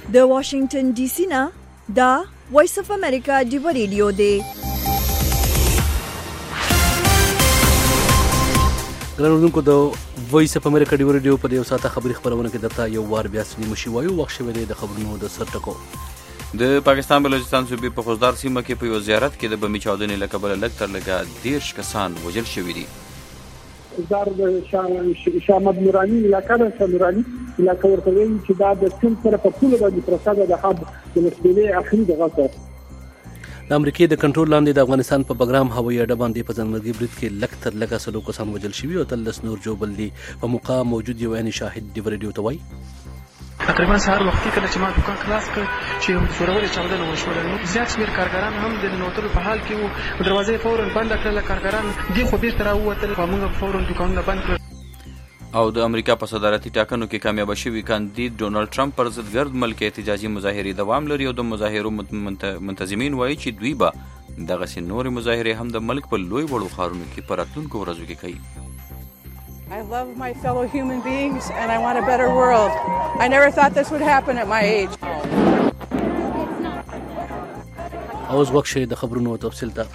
د واشنگټن ډي سي نه دا وایس اف امریکا ډیو ریډیو دی. ګرانوونکو د وایس اف امریکا ډیو ریډیو په یو ساعته خبري خبرونه کې درته یو وار بیا سنی مشي وایو وخت شوی دی د خبرونو د سر ټکو. د پاکستان بلوچستان صوبې په خوزدار سیمه کې په یو زیارت کې د بمي چاودنې له کبله لږ تر لږه 10 کسان وژل شوي دي. خوزدار د شاه محمد نوراني علاقه ده، شاه نوراني علاقه ورته وایي چې دا د سیند سره په پوله باندې پرته ده. د حد د مسئولې اخري دغه څه د امریکای د کنټرول لاندې د افغانستان په بګرام هوایي اډه باندې په ځانمرګي برید کې لږ تر لږه 100 کسان وژل شوي او 13 نور ژوبل دي. په موقع موجود یو عیني شاهد ډیو ریډیو ته وایي تقریبا سهار وختي کله چې ما دکان خلاص کړ چې زورورې چاودنه وشوله، نو زیات شمېر کارګران هم د ننوتلو په حال کې وو. دروازې فوراً بنده کړله، کارګران دې خوا بېرته راووتل، موږ فوراً دکانونه بند کړل. او د امریکا په صدارتي ټاکنو کې کامیاب شوی کاندید ډونالد ټرمپ پر ضد ګرد ملک احتجاجي مظاهرې دوام لري او د مظاهرو منتظمین وایي چې دوی به دغسې نورې مظاهرې هم د ملک په لوی وړو ښارونو کې په راتلونکو ورځو کې کوي. I love my fellow human beings and I want a better world. I never thought this would happen at my age. اوس وخت شي د خبرونو تفصیل ته.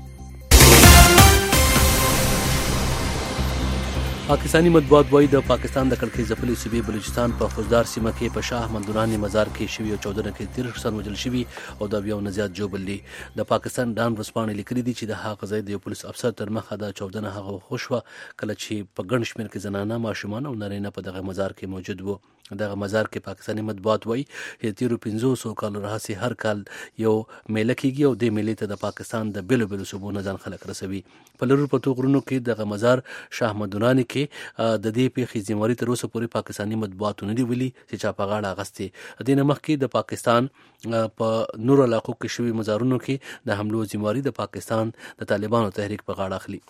پاکستانی مطبوعات وایي د پاکستان د کړکۍ ځپلې صوبې بلوچستان په خوزدار سیمه کې په شاه محمد نوراني مزار کې شوي او 14 کې 13 کسان وژل شوي او د 20 نه زیات ژوبل دي. د پاکستان ډان ورځپاڼې لیکلي دي چې د هغه ځای د یو پولیس افسر تر مخه د 14 هغه خوشوه کله چې په ګڼ شمېر کې زنانه، ماشومان او نارینه په دغه مزار کې موجود وو. دغه مزار کې پاکستانی مطبوعات وایي چې تیرو 500 کال راهیسې هر کال یو میله کېږي او د میلې ته د پاکستان د بیلو بیلو صوبو نه ځان خلک رسوي. په لرو پرتو غرونو کې دغه مزار شاه محمد نوراني کې د دې پیښې ذمہواري تر اوسه پورې پاکستانی مطبوعاتو نه دی ویلي چې چا په غاړه اخیستې. د دې نه مخکې د پاکستان په نورو علاقو کې شوي مزارونو کې د حملو ذمہواري د پاکستان د طالبانو تحریک په غاړه اخلي.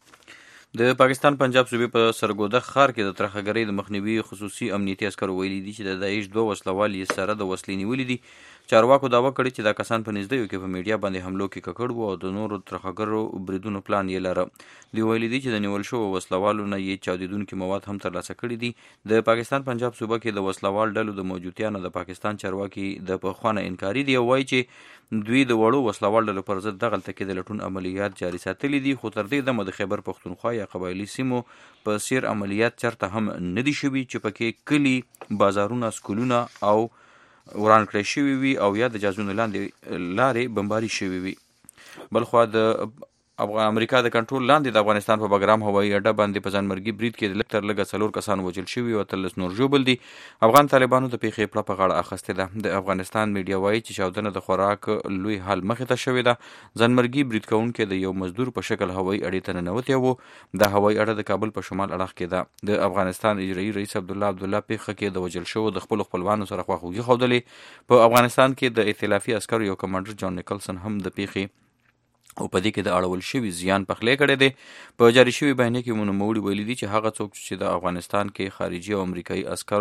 د پاکستان پنجاب صوبې په سرګوده ښار کې د ترهګرۍ د مخنیوي خصوصي امنیتي عسکرو ویلي دي چې د داعش 2 وسلوال یې سره د وسلې نیولې دي. چارواکو دعوه کړې چې دا کسان په نږدېیو کې په میډیا باندې حملو کې ککړ وو او د نورو ترهګرو بریدونو پلان یې لره. دوی ویلي دي چې د نیول شوو وسلوالو نه یې چاودېدونکي مواد هم ترلاسه کړي دي. د پاکستان پنجاب صوبه کې د وسلوال ډلو د موجودیت نه د پاکستان چارواکي د پخوانه انکاري دي او وایي چې دوی د وړو وسلوال ډلو پر ضد دغلته کې د لټون عملیات جاري ساتلي دي، خو تر دې دمه د خیبر پښتونخوا یا قبایلي سیمو په سیر عملیات چرته هم نه دي شوي چې پکې کلي، بازارونه، سکولونه او وران کړی شوي وي او یا د جازونو لاندې لارې بمباري شوي وي. بلخوا د امریکا د کنټرول لاندې د افغانستان په بګرام هوایي اډه باندې په ځانمرګي برید کې لږ تر لږه 4 کسان وژل شوي او 13 نور ژوبل دي. افغان طالبانو د پیښې پړه په غاړه اخیستې ده. د افغانستان میډیا وایي چې چاودنه د خوراک لوی حال مخې ته شوې ده. ځانمرګي برید کوونکي د یو مزدور په شکل هوایي اډې ته ننوتي وو. د هوایي اډه د کابل په شمال اړخ کې ده. د افغانستان اجرایي رئیس عبدالله پیښه کې د وژل شوو د خپل خپلوانو سره خواخوږي ښودلې. په افغانستان کې د ائتلافي عسکرو یو کمانډر جان نیکلسن هم د پیښې او په دې کې د اړول شوي زیان پخلی کړی دی. په جاري شوي بیانیه کې نوموړي ویلي دي چې هغه څوک چې د افغانستان کې خارجي او امریکایي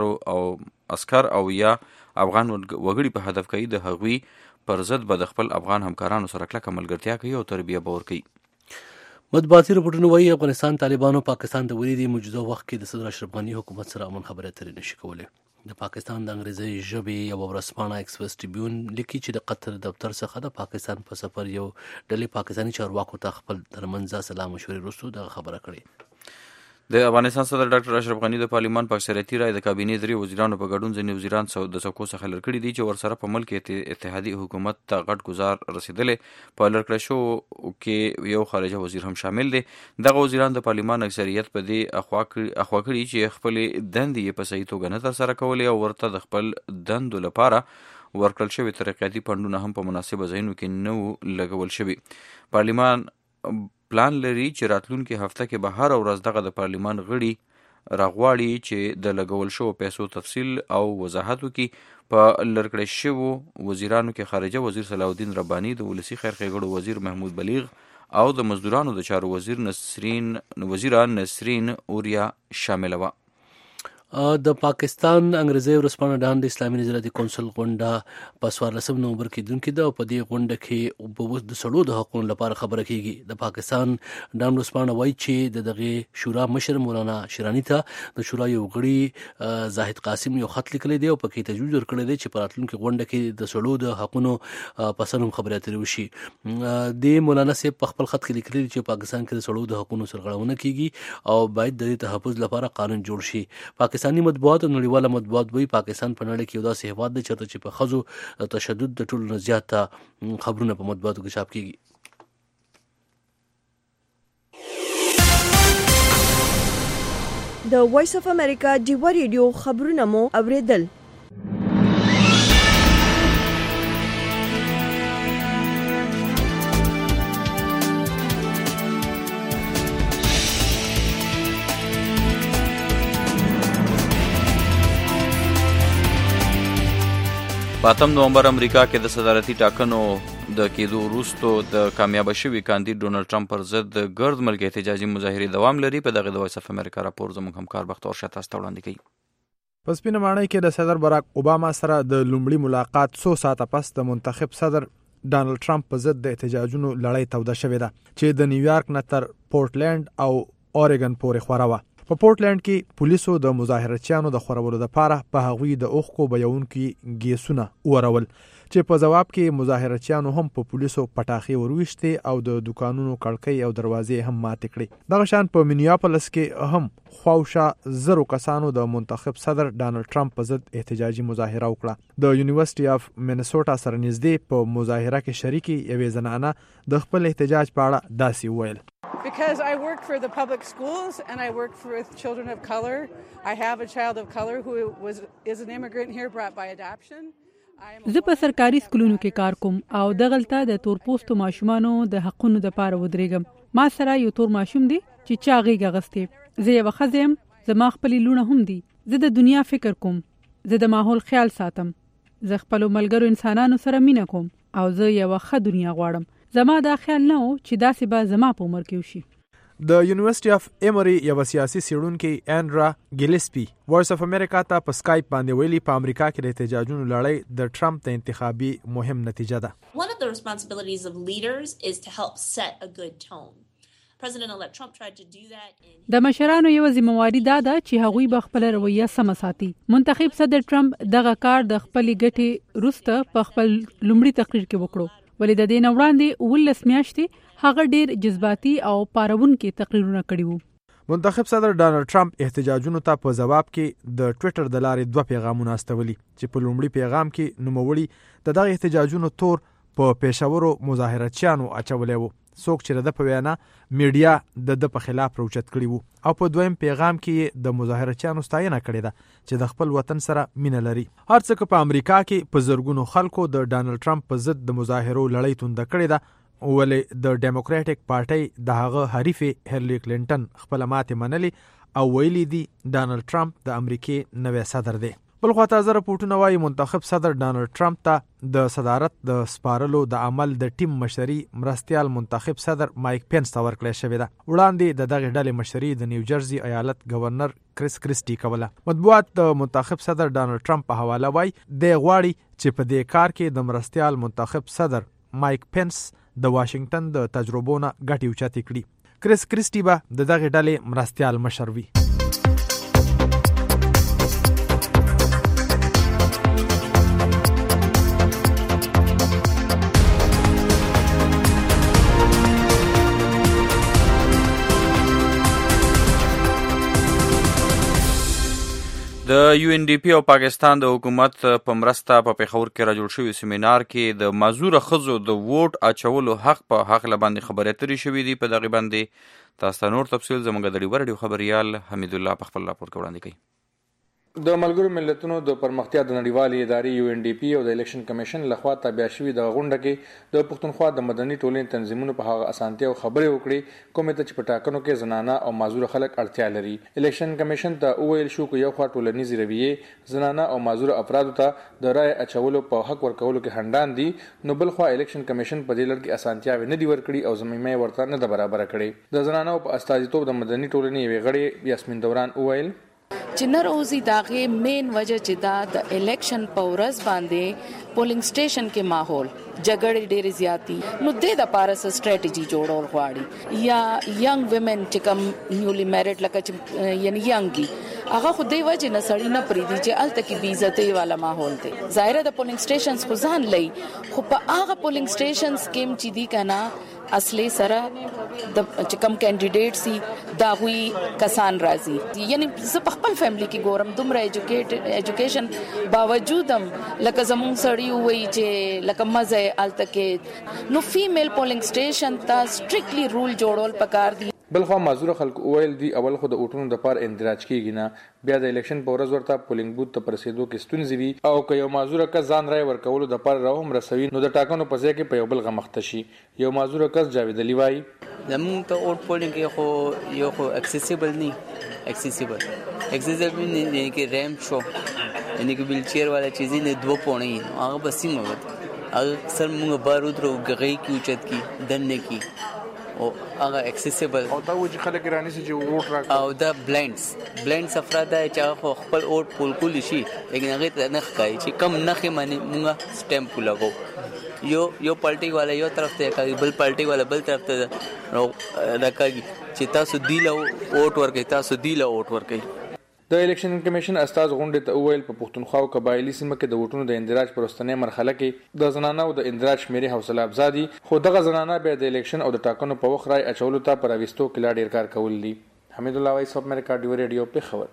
عسکر او یا افغان وګړي په هدف کوي د هغوی پر ضد به د خپل افغان همکارانو سره کلکه ملګرتیا کوي او تربیه به ورکوي. مطبوعاتي رپورټونه وایي افغانستان طالبانو پاکستان ته ویلي دي موجوده وخت کې د صدر اشرف غني حکومت سره امن خبرې اترې نشي کولی. د پاکستان د انګریزي ژبې یو ورځپاڼه ایکسپریس ټریبیون لیکي چې د قطر دفتر څخه د پاکستان په سفر یو ډلې پاکستاني چارواکو ته خپل ترمنځ سلا مشورې وروسته دغه خبره کړې. د افغانستان صدر ډاکټر اشرف غني د پارلمان په اکثریتي رای د کابینې 3 وزیرانو په ګډون ځینې وزیران د څوکو څخه لرې کړي دي چې ورسره په ملک اتحادي حکومت ته غټ ګزار رسېدلی. په لرې کړه شو کې یو خارجه وزیر هم شامل دی. دغه وزیران د پارلمان اکثریت په دې اخوا کړي چې خپلې دندې یې په صحیح توګه نه ترسره کولې او ورته د خپل دندو لپاره ورکړل شوي ترقیاتي فنډونه هم په مناسبه ځایونو کې نه وو لګول شوي. پارلمان پلان لري چې راتلونکي هفته کې به هر ورځ دغه د پارلمان غړي راغواړي چې د لګول شوو پیسو تفصیل او وضاحت وکړي. په لرکړې شوو وزیرانو کې خارجه وزیر صلاح الدین رباني، د ولسي خیر ښېګړو وزیر محمود بلیغ او د مزدورانو د چارو وزیره نسرین اوریا شامله وه. د پاکستان انګریزي ورځپاڼه ډان د اسلامي نظریاتي کونسل غونډه په 14 نومبر کې دونکو ده او په دې غونډه کې د سړو د حقوقو لپاره خبره کیږي. د پاکستان ډان ورځپاڼه وایي چې دغه شورا مشر مولانا شیرانی ته د شورا یو غړي زاهد قاسم یو خط لیکلی دی او په کې تجویز ورکړی دی چې په راتلونکي غونډه کې د سړو د حقوقو په سر خبرې اترې وشي. د مولانا صاحب په خپل خط کې لیکلي چې پاکستان کې د سړو د حقوقو سرغړونه کیږي او باید د تحفظ لپاره قانون جوړ شي. پاکستاني مطبوعات او نړیواله مطبوعات وایي پاکستان په نړۍ کې یو داسې هیواد دی چې په ښځو تشدد د ټولو نه زیات خبرونه په مطبوعاتو کې چاپ کیږي. د وایس اف امریکا ډیوا ریډیو خبرونه مو اوریدل. په 8 نومبر امریکا کې د صدارتي ټاکنو د کېدو وروسته د کامیاب شوي کاندید ډونالډ ټرمپ پر ضد د ګرد ملک احتجاجي مظاهرې دوام لري. په دغه د وایس اف امریکا راپور زموږ همکار بختور شاه تاسو ته وړاندې کوي. په سپینه ماڼۍ کې د صدر باراک اوباما سره د لومړي ملاقات 100 ساعته پس د منتخب صدر ډانلډ ټرمپ پر ضد د احتجاجونو لړۍ توده شوې ده چې د نیویارک نه تر پورټلند او اوريګن پورې خورا و. په پورټلند کې پولیسو د مظاهرچیانو د خورولو لپاره په هغوی د اوښکو بهیونکي ګیسونه ورول چې په جواب کې مظاهرچیانو هم په پولیسو پټاخي ورويشته او د دکانونو کړکۍ او دروازې هم ماتې کړې. دغه شان په مینیاپولس کې هم خواوشا زرو کسانو د منتخب صدر ډانلډ ټرمپ په ضد احتجاجي مظاهره وکړه. د یونیورسيټي اف مینیسوټا سره نږدې په مظاهره کې شریکي یوې زنانه د خپل احتجاج په اړه داسې وویل. Because I work for the public schools and I work with children of color. I have a child of color who is an immigrant here brought by adoption. زه په سرکاري سکولونو کې کار کوم او دغلته د تورپوستو ماشومانو د حقونو لپاره ودرېږم. ما سره یو تور ماشوم دی چې چاغي غغستې. زه یو خزم زما خپل لونه هم دي. زه د دنیا فکر کوم. زه د ماحول خیال ساتم. زه خپل ملګرو انسانانو سره مینه کوم او زه یو ښه دنیا غواړم. زما دا خیال نه و چې داسې به زما په عمر کې وشي. د یونیورسيټي اف ایمری یو سیاسي څېړونکي انډرا ګیلسپی وایس اف امریکا ته په سکایپ باندې ویلي په امریکا کې د احتجاجونو لړۍ د ټرمپ د انتخابي مهم نتیجه ده. One of the responsibilities of leaders is to help set a good tone. President-elect Trump tried to do that. د مشرانو یو ذمہواری دا ده چې هغوی به خپل رویه سم ساتي. منتخب صدر ټرمپ دغه کار د خپل ګټې وروسته په خپل لومړي تقریر کې وکړو. ولې د دې نه وړاندې 19 میاشتې هغه ډیر جذباتي او پارونکي تقریرونه کړي وو. منتخب صدر ډانلډ ټرمپ احتجاجونو ته په جواب کې د ټوئیټر د لارې 2 پیغامونه استولي چې په لومړي پیغام کې نوموړي د دغه احتجاجونو تور په پېښورو مظاهرچیانو اچولې وو. څوک چې د په وینا میډیا د په خلاف روچت کړي وو او په دویم پیغام کې د مظاهرچیانو ستاینه کړې ده چې د خپل وطن سره مینه لري. هر څه په امریکا کې په زرګونو خلکو د ډانلډ ټرمپ په ضد د مظاهرو لړۍ توند کړې ده. ولې د ډیموکراټک پارټي د هغه حریف هیلری کلینټن خپل ماته منلي او ویلي دي ډانلډ ټرمپ د امریکای نوې صدر دی. بل خو تازه راپورټونه وايي منتخب صدر ډانلډ ټرمپ ته د صدارت د سپارلو د عمل د ټیم مشري مرستيال منتخب صدر مایک پینس ته ورکړل شوې ده. وړاندې د دغه ډلې مشري د نیو جرسي ایالت گورنر کریس کریسټي کوله. مطبوعات د منتخب صدر ډانلډ ټرمپ په حواله وايي د غواړي چې په دې کار کې د مرستيال منتخب صدر مایک پینس د واشنگټن د تجربو نه ګټي اوچتې کړي. کریس کریسټي به د دغه ډلې مرستيال مشر وي. د یو ان ډي پی او پاکستان د حکومت په مرسته په پیښور کې راجوړ شوی سیمینار کې د معذور ښځو د ووټ اچولو حق په حق باندې خبرې اترې شوې دي. په دغه باندې تاسو نور تفصیل زموږ د ریډیو خبريال حمید الله په خپل راپور کې وړاندې کوي. د ملګرو ملتونو د پرمختیا د نړیوالې ادارې یو ان ډي پی او د الیکشن کمیشن لخوا تابع شوی د غونډه کې د پښتونخوا د مدني ټولنې تنظیمونو په هغه اسانتیا او خبرې وکړي کومه ته چې په ټاکنو کې زنانه او معذور خلک اړتیا لري. الیکشن کمیشن ته ویل شو چې یو خوا ټولنیز رویه زنانه او معذور افرادو ته د رای اچولو په حق ورکولو کې هندان دي، نو بل خوا الیکشن کمیشن په دې لړ کې اسانتیاوې نه دی ورکړي او زمینه ورته نه برابر کړي. د زنانو په استازیتوب د مدني ټولنې یو غړي یاسمین دوران ویل چې نه روزي داغه مین وجه چې دا د الیکشن په ورځ باندې پولینګ سټیشن کې ماحول جګړې ډېرې زیاتی نو د پاره س سټریټجی جوړول غواړي یا ینګ ویمن چې کوم نیولی میریډ لکه چې یعنی ینګي هغه خو دی وجه نه سړی نه پریدي چې الته کې بیزتۍ والا ماحول دی ظاهر د پولینګ سټیشنز خو ځان لې خو په هغه پولینګ سټیشنز کې چې دی کنه اصلي سره د کم کینډیډیټ سي دا وی کسان راځي یعنی زه په خپل فیملی کې ګورم دومره ایجوکیشن باوجودم لکه زمون سړی وای چې لکه مزه الته کې نو فیمیل پولینګ سټیشن ته سټریکټلی رول جوړول پکار دي بلخو معذور خلک ویل دي اول خو د اوټونو د پار اندراج کیږي نه بیا د الیکشن په ورځ ورته پولینګ بوت ته پرسیدو کې ستونزې وي او که یو معذور کس ځان رای ورکولو د پار راوم رسوي نو د ټاکنو په ځای کې په یو بل غمخته شي یو معذور کس جاوید علي وایي زموږ ته اوټ پولینګ کې خو یو خو اکسیسیبل نه اکسیسیبل نه کې ریم شو یعنی کې ویل چیر والا چیزې نه دوه پونه هغه بسې مو اکثر موږ بارود رو غږی کی اوچت کی دنه کی او هغه اکسیسیبل او دا وجه خلک رانی چې ووټ راکړي او دا بلایندز افراد چې خپل اوټ پول کول شي لیکن هغه ته نه ښکاري چې کم نخې معنی موږ سټیمپ لګو یو پارټي والا یو طرف ته کوي بل پارټي والا بل طرف ته راکاږي چې تاسو دیله اوټ ورکړئ تاسو دیله اوټ ورکړئ د الیکشن کمیشن استاد غونډه ته ویل په پښتونخوا او قبایلی سیمه کې د ووټونو د اندراج پرستنې مرحله کې د زنانو د اندراج شمیرې حوصله افزادي خو دغه زنانه به د الیکشن او د ټاکنو په وخت راي اچولو ته پراويستو کې لا ډیر کار کول دي حمید الله وایس اف امریکا ډیو ریډیو په خبر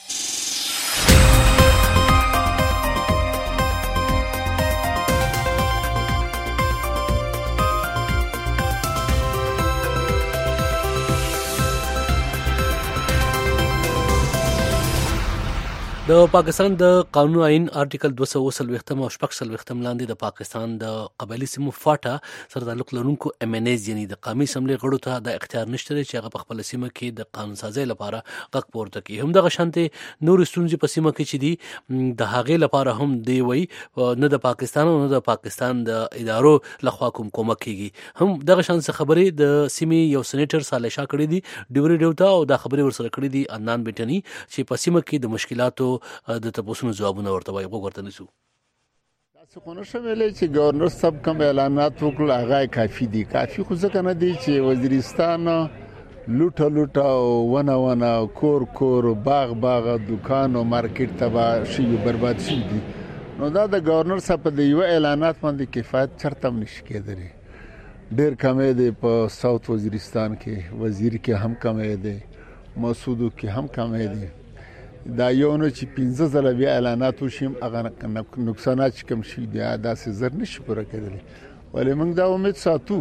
د پاکستان د قانون عین آرټیکل 240 او شپږ سلويختم لاندې د پاکستان د قبایلی سیمو فاټا سره تعلق لرونکو MNAs یعنی د قومي اسمبلی غړو ته د اختیار نشته چې هغه په خپل سیمه کې د قانون سازي لپاره غږ پورته کوي هم د غشانته نور ستونزې په سیمه کې چې دي د هغه لپاره هم دی وی نه د پاکستان او نه د پاکستان د ادارو لخوا کوم کومک کیږي هم د غشان څخه خبرې د سیمې یو سېنیټر صالح شاه کړی دی ډیوري ډیوتا او د خبرې ورسره کړی دی عدنان بیٹنی چې په سیمه کې د مشکلاتو د تاسو جوابونه ورته وایي وګورئ نشو تاسو خو نشو ویلې چې گورنر صاحب کوم اعلانات وکړل هغه کافي دي کافي خو ځکه نه دي چې وزیرستان لوټه ونه کور باغ دکان او مارکیټ تبا شي برباد شي دي نو دا د گورنر صاحب د یو اعلانات باندې کفایت چرته نشي کېدلی ډېر کمې دي په ساوث وزیرستان کې وزیر کې هم کمې دي مسعودو کې هم کمې دي دا یو نو چې 15 ځله بیا اعلانات وشیم هغه نقصانات کم شي دا داسې زر نشي پوره کېدلی ولې موږ دا امید ساتو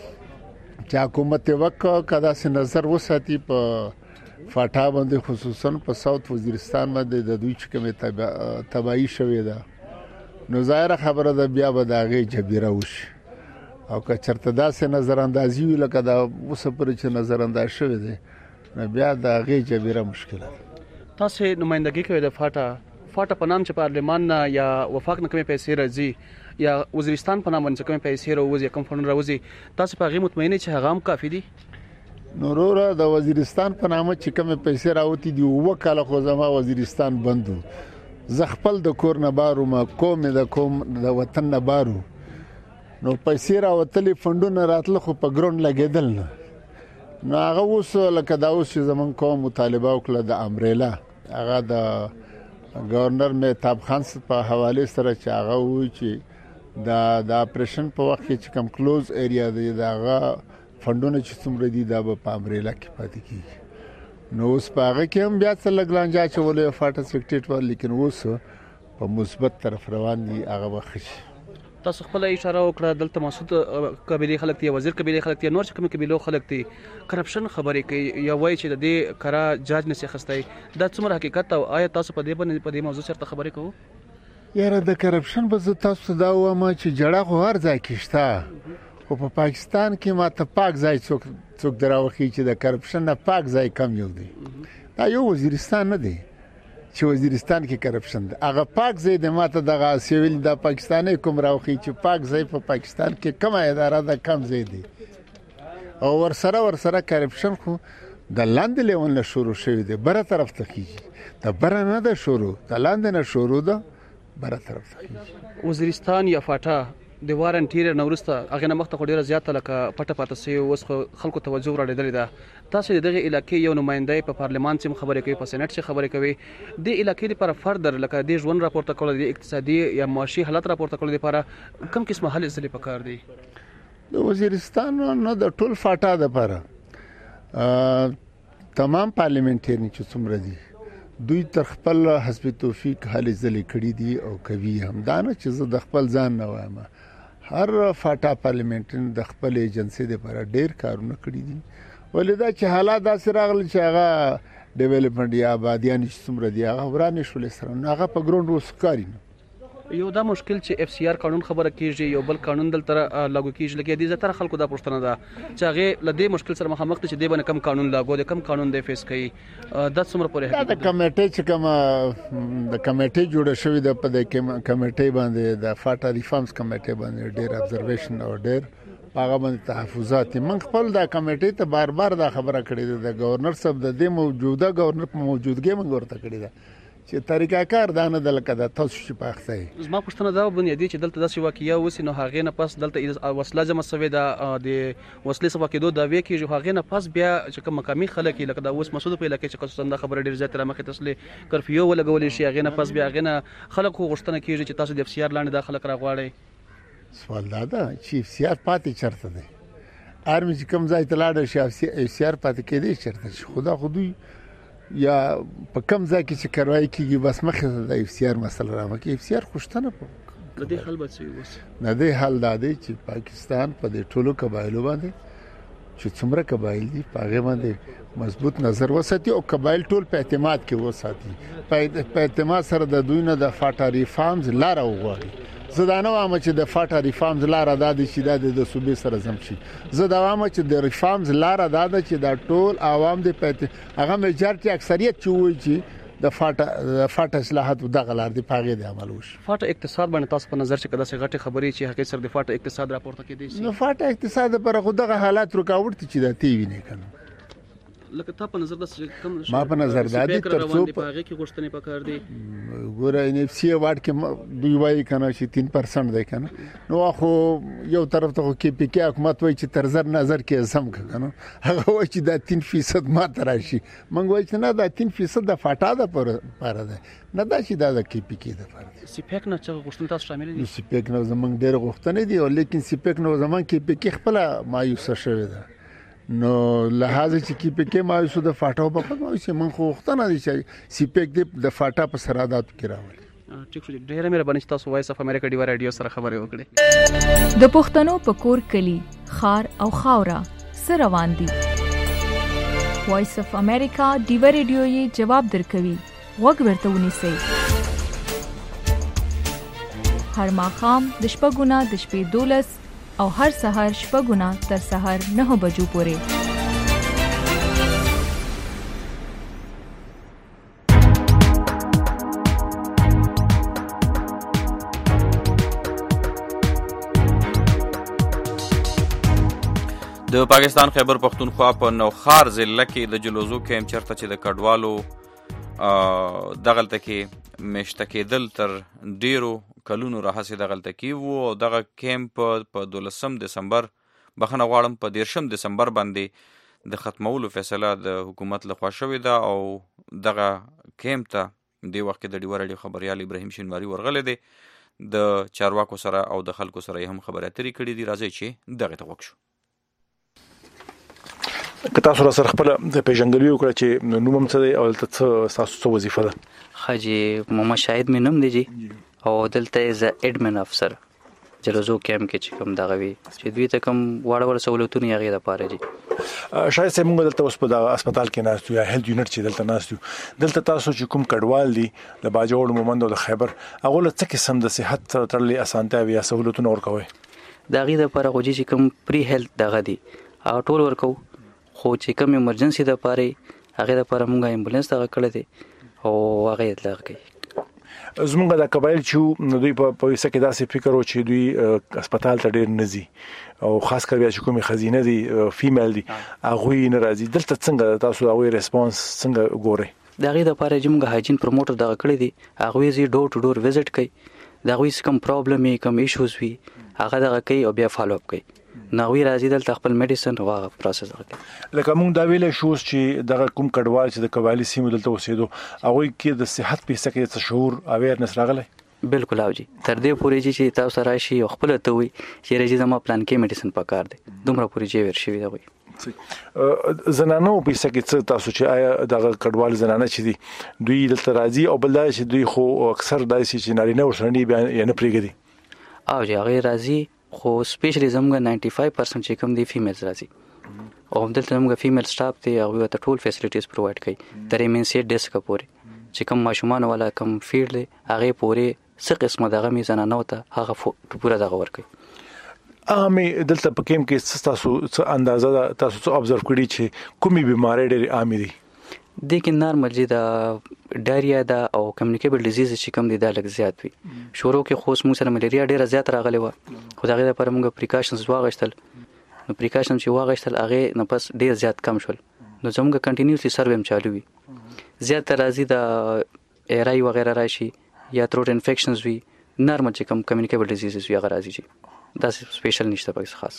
چې حکومت وکړه کدا سي نظر وساتي په فاټا باندې خصوصا په ساوث وزیرستان باندې د دوی چې کومه تباہي شوې ده نو ظاهر خبره ده بیا به داغه جبیره وشي او که چرته داسې نظر اندازي وي لکه دا وسپره چې نظر انداز شوی دی نو بیا داغه جبیره مشکل ده تاسو نمائندګي کوي د فاټا په نام چې پارلمان نه یا وفاق نه کومې پیسې راځي یا وزیرستان په نام باندې کومې پیسې راوځي کوم فند راوځي تاسو په هغه مطمئنه چې هغه هم کافي دي نورور د وزیرستان په نام چې کومې پیسې راوتی دي وکاله خو زما وزیرستان بندو ز خپل د کور نه بارو ما کوم د وطن نه بارو نو پیسې راوتلې فندونه راتله خو په ګراوند لګیدل نه نو هغه اوس لکه دا اوس چې زمون کوم مطالبه وکړه د امبریلا هغه د گورنر مهتاب خان په حواله سره چې هغه وی چې د اپریشن په وخت کې کم کلوز ایریا دی داغه فندونه چې څومره دي دا په امبریلا کې پاتې کیږي نو اوس په هغه کې هم بیا څه لګلانجا چولې فاټا سیکریټ ور لیکن اوس په مثبت طرف روان دي هغه وخت تاسو خپل اشاره وکړه دلته مسعود قبيله خلک دی وزیر قبيله خلک دی نور چې کوم قبيله خلک دی کرپشن خبرې کوي یا وایي چې د دې کرا جاج نشي خستای دا څومره حقیقت او آیا تاسو په دې موضوع سره خبرې کوو یاره د کرپشن به تاسو دا وایم چې جړه خو هر ځای کې شته خو په پاکستان کې ماته پاک ځای څوک دراوخی چې د کرپشن نه پاک ځای کم یو دی دا یو وزیرستان نه دی چې وزیرستان کې کرپشن ده هغه پاک ځای د ماته دغه سیویل د پاکستاني کوم راوخی چې پاک ځای په پاکستان کې کومه اداره ده کم ځای دی او ورسره کرپشن خو د لاندې لیول نه شروع شوی دی بره طرف ته کیږي د بره نه ده شروع د لاندې نه شروع ده بره طرف ته کیږي. وزیرستان یا فاټا د وارن ټیر نورسته هغه نه مخته ډیره زیاته لکه پټه پاتې سي اوس خلکو توجه راړېدلې ده. تاسو دغه علاقې یو نمائنده په پارلمان کې خبرې کوي په سېنات کې خبرې کوي د علاقې لپاره فردر لکه د ژوند راپورته کول د اقتصادي یا معاشي حالت راپورته کول لپاره کوم قسمه حل ځلې پکار دي؟ د وزیرستان نه د ټول فاټا د لپاره تمام پارلیمنټري چې څومره دي دوی تر خپل حسب توفیق هلې ځلې کړي دي او کوي هم دا نه چې زه د خپل ځان نه وایم. هر فاټا پارلیمنټري د خپل ایجنسي لپاره ډېر کارونه کړي دي ولې دا چې حالات داسې راغلي چې هغه ډیولپمنټ یا آبادیان چې څومره دي هغه ورانې شولې سره هغه په ګراوند اوس کاري نه. یو دا مشکل چې اف سی آر قانون خبره کیږي یو بل قانون دلته لاګو کیږي لکه د زتر خلکو دا پوښتنه ده چې هغه لدې مشکل سره مخامخ چې دی باندې کم قانون لاګو د کم قانون دی فیس کوي د څومره پورې دا کمیټه چې کوم د کمیټه جوړه شوې ده په د کمیټه باندې د فاټا ریفارمز کمیټه باندې ډېر ابزرویشن او ډېر هغه باندې تحفظات من خپل د کمیټه ته بار بار دا خبره کړې ده د گورنر صاحب د دې موجوده گورنر په موجودګۍ من ورته کړې ده چې طریقه کار دا نه دلته د تاسو چې پاخته زما پوښتنه دا بنیادی چې دلته داسې واقعیا وسی نو هغه نه پس دلته وسله جمع شوې ده د وسلې سبا کې دوه داوی کېږي هغه نه پس بیا چې کوم مقامي خلک لکه دا اوس مسعود په علاقې چې خصوصا د خبره ډیر زیات رامخې تسلې کرفیو ولګولې شي هغه نه پس بیا هغه نه خلک غوښتنه کېږي چې تاسو د اف سی آر لاندې د خلک راغواړي. سوال دا ده چې اف سی آر پاتې چرته دی ارمي چې کوم ځای ته لاړ شي اف سی آر پاتې کېدی چرته خدا خودی یا په کم ځای کې چې کاروای کیږي بس مخه د اف سی آر مسله راوړي اف سی آر خوشتنه په د دې حل به څه وي نه دی حل دا دی چې پاکستان په دې ټولو قبایلو باندې چې څومره قبایل دي په هغه باندې مضبوط نظر وساتي او قبایل ټول په اعتماد کې وساتي په اعتماد سره د دوی نه د فاټا ریفارمز لار وغواړي. زه دا نه وایم چې د فاټا ریفارمز لار ادا دي چې د صوبې سره زم شي. زه دا وایم چې د ریفارمز لار ادا ده چې د ټول عوام د هغه میجارټي اکثریت چې وایي چې د فاټا اصلاحات دغه لار دی پاغه د عمل وشي. فاټا اقتصاد باندې تاسو په نظر چې کدا څه غټي خبرې چې هغه سره د فاټا اقتصاد راپورته کېدی شي. نو فاټا اقتصاد پر خو دغه حالات رکاوټ چې د تی ویني کنه لکه تا په نظر د کم ما په نظر د دې تر څو په هغه کې غوښتنې پکار دي ګوره ان اف سی واټ کې دوی وایي کنه چې 3% دی کنه نو خو یو طرف ته کې پی کې حکومت وایي چې تر نظر کې زم کنه هغه وایي چې دا 3% ماته راشي موږ وایي چې نه دا 3% د فاټا د پر ده نه دا چې دا د کې پی کې د پر سیپیک نه چې غوښتنې تاسو شامل دي سیپیک نو زمونږ ډېر غوښتنې دي او لیکن سیپیک نو زمونږ کې پی کې خپل مایوسه شوی ده نو لحاظ چې کې په کې مایوسه د فاټا په پد مایوسه من خو غوښتنه دي چې سیپیک د فاټا په سرادات کې راوړي. ټیک شو ډیره مهرباني تاسو وایس اف امریکا ډیوا رادیو سره خبرې وکړې. د پښتنو په کور کلی خار او خاورا سره روان دي. وایس اف امریکا ډیوا رادیو یې جواب درکوي. وګ ورته ونیسئ. هر ماښام د شپږونه د شپې 12 او هر سحر شپږونه تر سحر 9 بجو پورې. د پاکستان خیبر پختونخوا په نوخار ضلع کې د جلوزو کیمپ چرته چې د کډوالو دغلته کې مشته کېدل تر ډیرو کلونو راهسې دغلته کې وو او دغه کیمپ په 12 دسمبر بخښنه غواړم په 13 دسمبر باندې د ختمولو فیصله د حکومت لخوا شوې ده او دغه کیمپ ته د وخت د ډیوا رادیو خبريال ابراهیم شینواری ورغلی دی د چارواکو سره او د خلکو سره هم خبرې اترې کړې دي. راځي چې دغه ته وکړو. که تاسو را سره خپل د پیژنګلوي وکړه چې نوم هم څه دی او دلته تاسو څه وظیفه ده؟ حاجی محمد شاهد مې نوم دی جی او دلته از اډمن افسر جلوزو کیمپ کې چې کوم دغه وی چې دوی ته کوم واړه سہولتونه یې غوړه پاره جی. شاید سم موږ دلته اوس په هسپتال کې ناست یو یا هیلث یونټ چې دلته ناست یو دلته تاسو چې کوم کډوال دي د باجوړ مومند او د خیبر هغه له څه قسم د صحت ترلې اسانتیا یا سہولتونه ورکوي دا غي د پاره غوږی چې کوم پری هیلث دغه دي او ټول ورکو خو چې کوم ایمرجنسي د پاره هغه د پاره موږ امبولانس دغه کړی دي او هغه اطلاق کوي. زمونږ د قبایل چې دوی په وسه کې داسې فکر و چې دوی هسپتال ته ډیر نزي او خاص کر بیا چې کومې خزینه دي فیمیل دي هغه ناراضي دلته څنګه تاسو هغه ریسپانس څنګه ګورئ دا غي د پاره چې موږ هایجین پروموټر دا کړی دي هغه زی ډور ټو ډور وزټ کوي دا غوي کوم پرابلم کوم ایشوز وي هغه دا کوي او بیا فالو اپ کوي ناوی راځي دلته خپل میډیسن او پروسس وکړي لکه موږ دا ویل شو چې دغه کوم کډوال چې د قبایلی سیمو دلته اوسېدو هغه کې د صحت په څیر کې شعور اویرنس راغلی بالکل او جی تر دې پورې چې تاسو راشي او خپل ته وي چې راځي زما پلان کې میډیسن پکار دي دومره پورې چې ورشي دا وي زنانو په څیر کې تاسو چې آیا دغه کډوال زنانه چې دي دوی دلته راځي او بل دا چې دوی خو اکثر داسې چې نارینه ورسره بیا نه پریږدي او جی هغه راځي خو سپیشلی زموږ 95% چې کوم دي فیمیلز راځي او دلته زموږ فیمیل سټاف دی هغه ته ټول فیسیلیټیز پرووایډ کوي درې مینسي ډیسک پورې چې کوم ماشومان ولا کوم فیلډ دی هغه پورې څه قسمه دغه میزانه نه وته هغه پورا دغه ور کوي عامه دلته په کوم کې تاسو څه اندازه تاسو څه ابزرو کړی چې کومي بيمارۍ ډېر عامه دي د کې نارمل دي دا ډایریا دا او کمیونیکیبل ډیزیز چې کوم دي دا لږ زیات وي شروع کې خو موږ سره ملیریا ډیره زیات راغلی و خو دا غي لپاره موږ پریکاشنز واغښتل نو پریکاشن چې واغښتل هغه نه پس ډیر زیات کم شول نو زموږ کنټینیوسلی سرویم چالو وي زیات راځي دا ایرای وغیرہ راشي یا تروټ انفیکشنز وي نارمل چې کوم کمیونیکیبل ډیزیز وي هغه راځي دا سپیشل نشته پکې خاص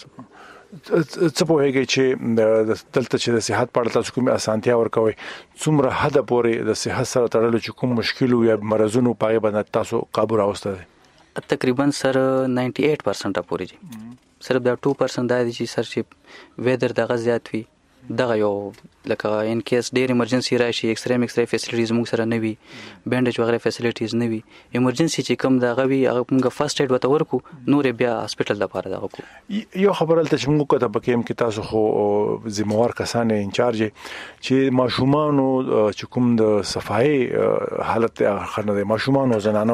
څه په هغه چې دلته چې د صحت په اړه تاسو کومه اسانتیا ورکوي څومره حد پورې د صحت سره تړلو چې کوم مشکل یا مرزونو پای باندې تاسو قابو راوستل تقریبا سره 98% پورې دي صرف دا 2% دا دي چې سر چې ویدر دغه زیات وي دغه یو لکه ان کیس ډیر ایمرجنسي راشي ایکس رے فیسیلیټیز موږ سره نه وي بینډیج وغیرہ فیسیلیټیز نه وي ایمرجنسي چې کوم دغه وي هغه موږ فرست ایډ وته ورکو نور بیا هسپټل لپاره دغه کو یو خبره ته چې موږ ته پکې کې تاسو خو ذمہوار کسان انچارج چې ماشومان چې کوم د صفای حالت خنه ماشومان او زنانو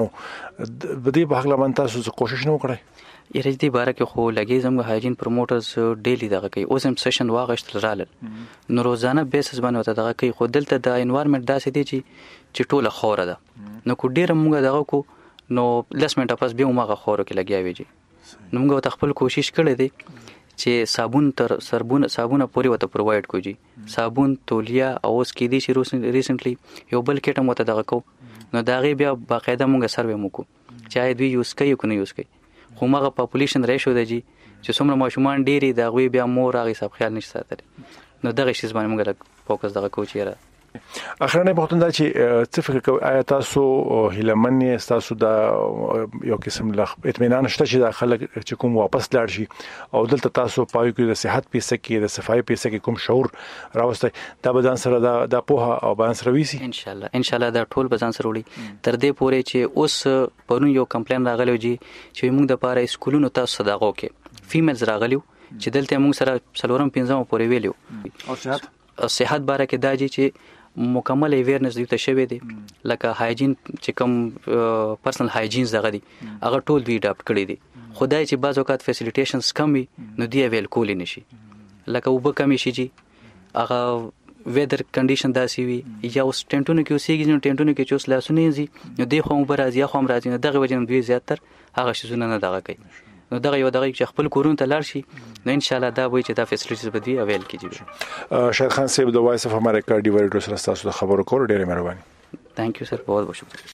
د دې په حق لمن تاسو کوشش نه وکړئ یره دې باره کې خو لګي زموږ هایجین پروموټرز ډیلی دغه کوي اوس هم سیشن واغښتل رالل نو روزانه بیسس باندې وته دغه کوي خو دلته د انوایرنمنت داسې دی چې ټوله خوره ده نو کو ډیر موږ دغه کو نو لس منټه پس به موږ خوره کې لګیاوي جی نو موږ خپل کوشش کړی دی چې صابون تر صابونه پوری وته پرووایډ کوجی صابون تولیه او اوس کې دي چې ریسنټلی یو بل کټم وته دغه کو نو دغه بیا باقاعده موږ سروې موکو چې دوی یوز کوي کنه یوز کوي خو مغه پاپولیشن ریشو دی چې څومره ماشومان ډيري دا غوي بیا مور هغه حساب خیال نشي ساتل نو دغه شی باندې موږ فوکس دغه کوچیره اخرنه په وخت دا چې څه فکر کوي آیا تاسو هیلمنې تاسو دا یو قسم له اطمینان شته چې داخله چې کوم واپس لاړ شي او دلته تاسو پای کې د صحت پیسه کې د صفای پیسه کې کوم شعور راوستي دا بدن سره دا پوها او بدن سره ویسي ان شاء الله دا ټول بدن سره وړي تر دې پورې چې اوس پرون یو کمپلین راغلی جی چې موږ د پاره سکولونو تاسو صداقو کې فیمیلز راغلیو چې دلته موږ سره سلورم پنځم پورې ویلو او صحت باره کې دا چې مکمل اویرنس دی ته شوی دی لکه هایجین چې کوم پرسنل هایجینز دغه دي هغه ټول دوی اډاپټ کړی دي خدای چې بعض اوقات فیسیلیټیشنز کم وي نو دی اویل کولی نشي لکه وب کمی شي چې هغه ویدر کنډیشن داسي وي یا اوس ټینټونو کې اوسېږي نو ټینټونو کې چې لاسونه زی نو دی خو مبارز یا خو مرادي نه دغه وجه دوی زیاتر هغه شزونه نه دغه کوي نو دغه یو دغه چې خپل کورونه ته لاړ شي نو ان شاء الله دا وایي چې دا فیسیلیټیز به دی اویل کیږي شاهد خان صاحب د وایس اف امریکا ډیوایډر سره تاسو د خبرو کول ډیره مهرباني ثانک یو سر بہت بہت شکریہ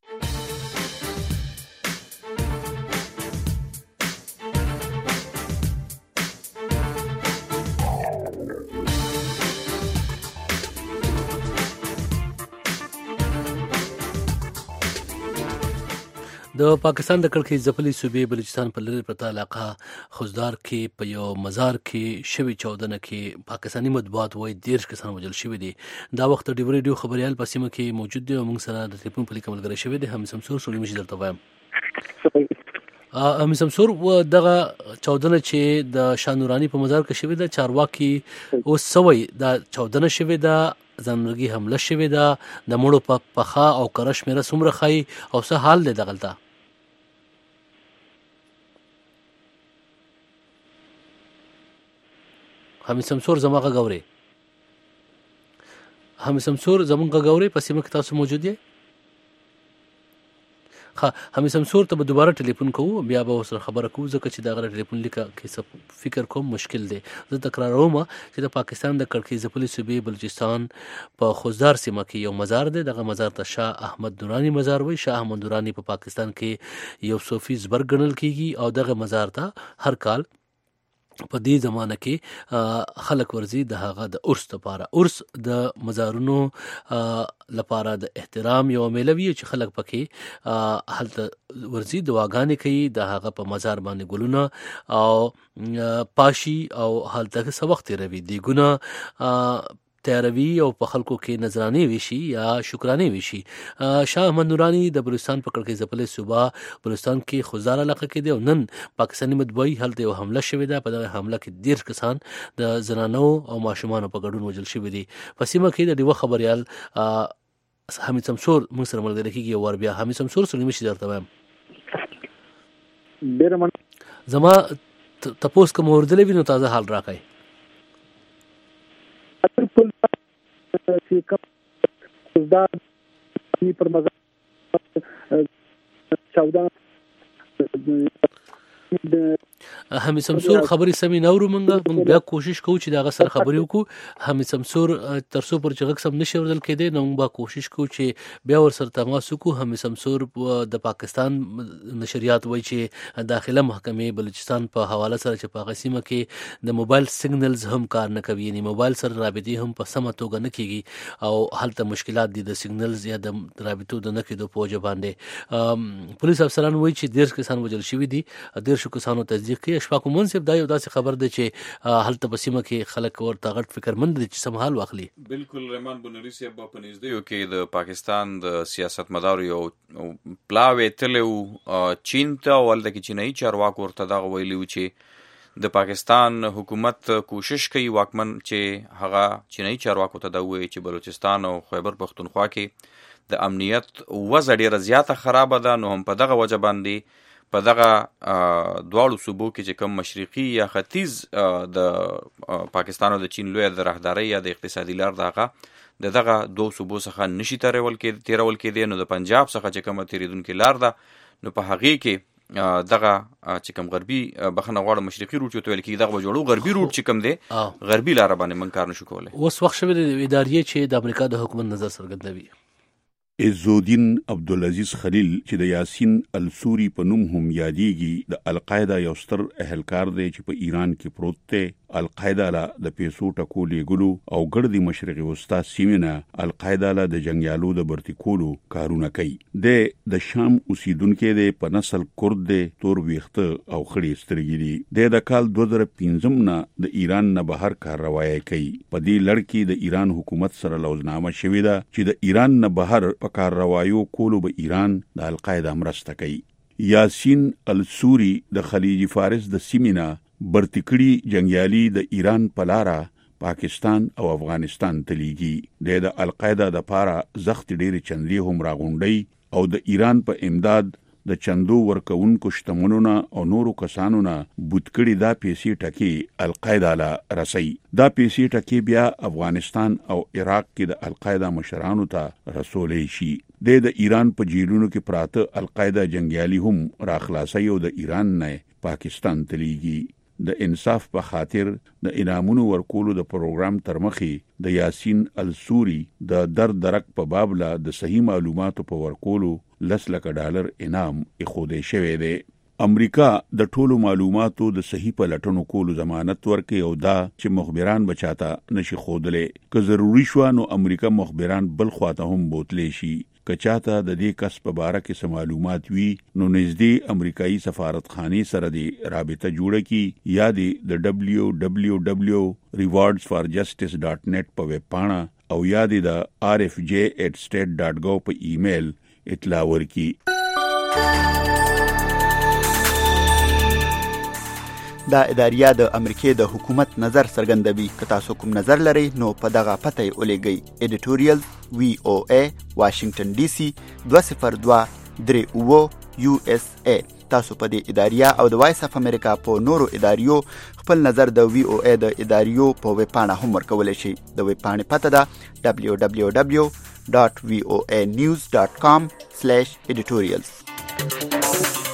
د پاکستان د کړکۍ ځپلي صوبې بلوچستان په لرې پرته علاقه خوزدار کې په یو مزار کې شوی چاودنه کې پاکستانی مطبوعات وایي 13 کسان وژل شوي دي دا وخت د ډیو ریډیو خبريال په سیمه کې موجود دی او موږ سره د ټلیفون په لیکل غوښتل شوی دی هم سمسور سولې مشر درته وایم هم سمسور دغه چاودنه چې د شانورانی په مزار کې شوی دی چارواکي او سوي دا چاودنه شوی دی ځانمرګي حمله شوی دی د مړو په پخا او کرش میره سمره خای او څه حال دی دغلطه حمید سمسور زماغه غوري حمید سمسور زمونږه غوري په سیمه کې تاسو موجود یې حمید شمسور ته دوباره ټلیفون کوو بیا به سره خبره کوو ځکه چې دا غره ټلیفون لیکه کې فکر کوم مشکل دی. زه تکراروم چې د پاکستان د کړکۍ ځپلي صوبې بلوچستان په خوزدار سیمه کې یو مزار دی. دغه مزار ته شاه احمد نورانی مزار وایي. شاه احمد نورانی په پاکستان کې یو صوفي زبر ګڼل کیږي او دغه مزار ته هر کال په دې زمانه کې خلک ورځي د هغه د عرس لپاره. عرس د مزارونو لپاره د احترام یو میله وي چې خلک پکې هلته ورځي دعاګانې کوي د هغه په مزار باندې ګلونه او پاشي او هلته څه وخت تیروي دیګونه تیاروي او په خلکو کې نظرانې وشي یا شکرانې وشي. شاه احمد نورانی د بلوچستان په کړکۍ ځپلې صوبه بلوچستان کې خوزدار علاقه کې دی او نن پاکستاني مطبوعي هلته یو حمله شوې ده. په دغه حمله کې 10 کسان د زنانو او ماشومانو په ګډون وژل شوي دي. په سیمه کې د ډیوه خبريال حمید شمسور موږ سره ملګری کیږي او ور بیا حمید شمسور سره مشي درته وایم. ډیر من زما تاسو کوم ورځلې وینو تازه حال راکای چې کوم دا پر مزار چاودان حمید شمسور خبرې سمې نه اورو. موږ بیا کوشش کوو چې دا غسر خبرې وکړو. حمید شمسور ترڅو پر چې غږ سم نشي ورل کېدی نو موږ به کوشش کوو چې بیا ور سره تماس وکړو. حمید شمسور د پاکستان نشریات وایي چې داخله محکمې بلوچستان په حواله سره چې په غسیمه کې د موبایل سیګنلز هم کار نه کوي یعنی موبایل سره رابطې هم په سمه توګه نه کیږي او هلته مشکلات دي د سیګنلز یا د رابطو د نه کېدو په وجه باندې. پولیس افسران وایي چې 10 کسان وژل شوي دي. 10 کسانو تصدیق کوي. اشفاق منصف دا یو داسې خبر دی چې هلته په سیمه کې خلک ورته غټ فکرمند دي چې سمحال واخلي. بالکل رحمان بنوري صاحب په نږدې کې د پاکستان د سیاستمدار یو پلاوی تلو چین ته ولته کې چینایي چارواکو ورته دا ویلي چې د پاکستان حکومت کوشش کوي واکمن چې هغه چینایي چارواکو ته دا وایي چې بلوچستان او خیبر پختونخوا کې د امنیت وضع ډیره زیاته خراب ده. نو هم په دغه وجه باندې په دغه دواړو صوبو کې چې کوم مشرقي یا ختیځ د پاکستان او د چین لوی د راهداري یا د اقتصادي لار دغه دوه صوبو څخه نشي تیرول کېدی. نو د پنجاب څخه چې کوم تیریدونکو لار ده نو په هغه کې دغه چې کوم غربي بخنه غواړه مشرقي روټ ویل کېږي دغه جوړو غربي روټ چې کوم دی غربي لار باندې من کار نشو کولای. اوس وخت شوی د ادارې چې د امریکا د حکومت نظر څرګندوي. عزالدین عبدالعزیز خلیل چې د یاسین السوری په نوم هم یادېږي د القاعده یو ستر اهلکار دی چې په ایران کې پروت دی. القاعده له د پیسو ټکولې ګلو او ګردي مشرقي وسطا سیمینه القاعده له د جنگیالو د برتی کولو کارونه کوي. د شام اوسیدونکو دی په نسل کورد دی تور ویخته او خړې سترګې دي. د کال 2015 نه د ایران نه بهر کار روایي کوي. په دې لړ کې د ایران حکومت سره لوزنامه شوې ده چې د ایران نه بهر په کار روایو کولو به ایران د القاعده مرسته کوي. یاسین السوری د خلیج فارس د سیمینا برتکړي جنگیالي د ایران په لاره پاکستان او افغانستان تلیږي. د القاعده د پاره زخت ډېری چندلي هم راغونډي او د ایران په امداد د چندو ورکوونکو شتمنونو او نورو کسانو نه بوتکړي دا پیسې ټکی القاعده لا رسي. دا پیسې ټکی بیا افغانستان او عراق کې د القاعده مشرانو ته رسولې شي. د ایران په جیلونو کې پراته القاعده جنگیالي هم راخلاصي او د ایران نه پاکستان تلیږي. د انصاف په خاطر د انعامونو ورکولو د پروګرام ترمخې د یاسین السوری د درک په باب لا د صحیح معلوماتو په ورکولو $10,00,000 انعام اخوده شوی دی. امریکا د ټولو معلوماتو د صحیح په لټونو کولو ضمانت ورکړي او دا چې مخبران بچاته نشي خودلې که ضروری شو نو امریکا مخبران بل خواته هم بوتلې شي. کچاته د دې کس په باره کې سم معلومات وي نو نږدې امریکایي سفارتخانه سره دی رابطه جوړه کی یا دی د www.rewardsforjustice.net په ویب پاڼه او یا دی د rfj@state.gov په ایمیل اطلاع ورکي. دا اداریه د امریکای د حکومت نظر څرګندوي. که تاسو کوم نظر لرئ نو په دغه پته ولېږئ. editorial VOA Washington DC 202-38 USA. تاسو په دې اداریه او د وایس اف امریکا په نورو اداریو خپل نظر د VOA د اداریو په ویب پاڼه هم ورکولی شئ. د ویب پاڼې پته ده www.voanews.com/editorials. شي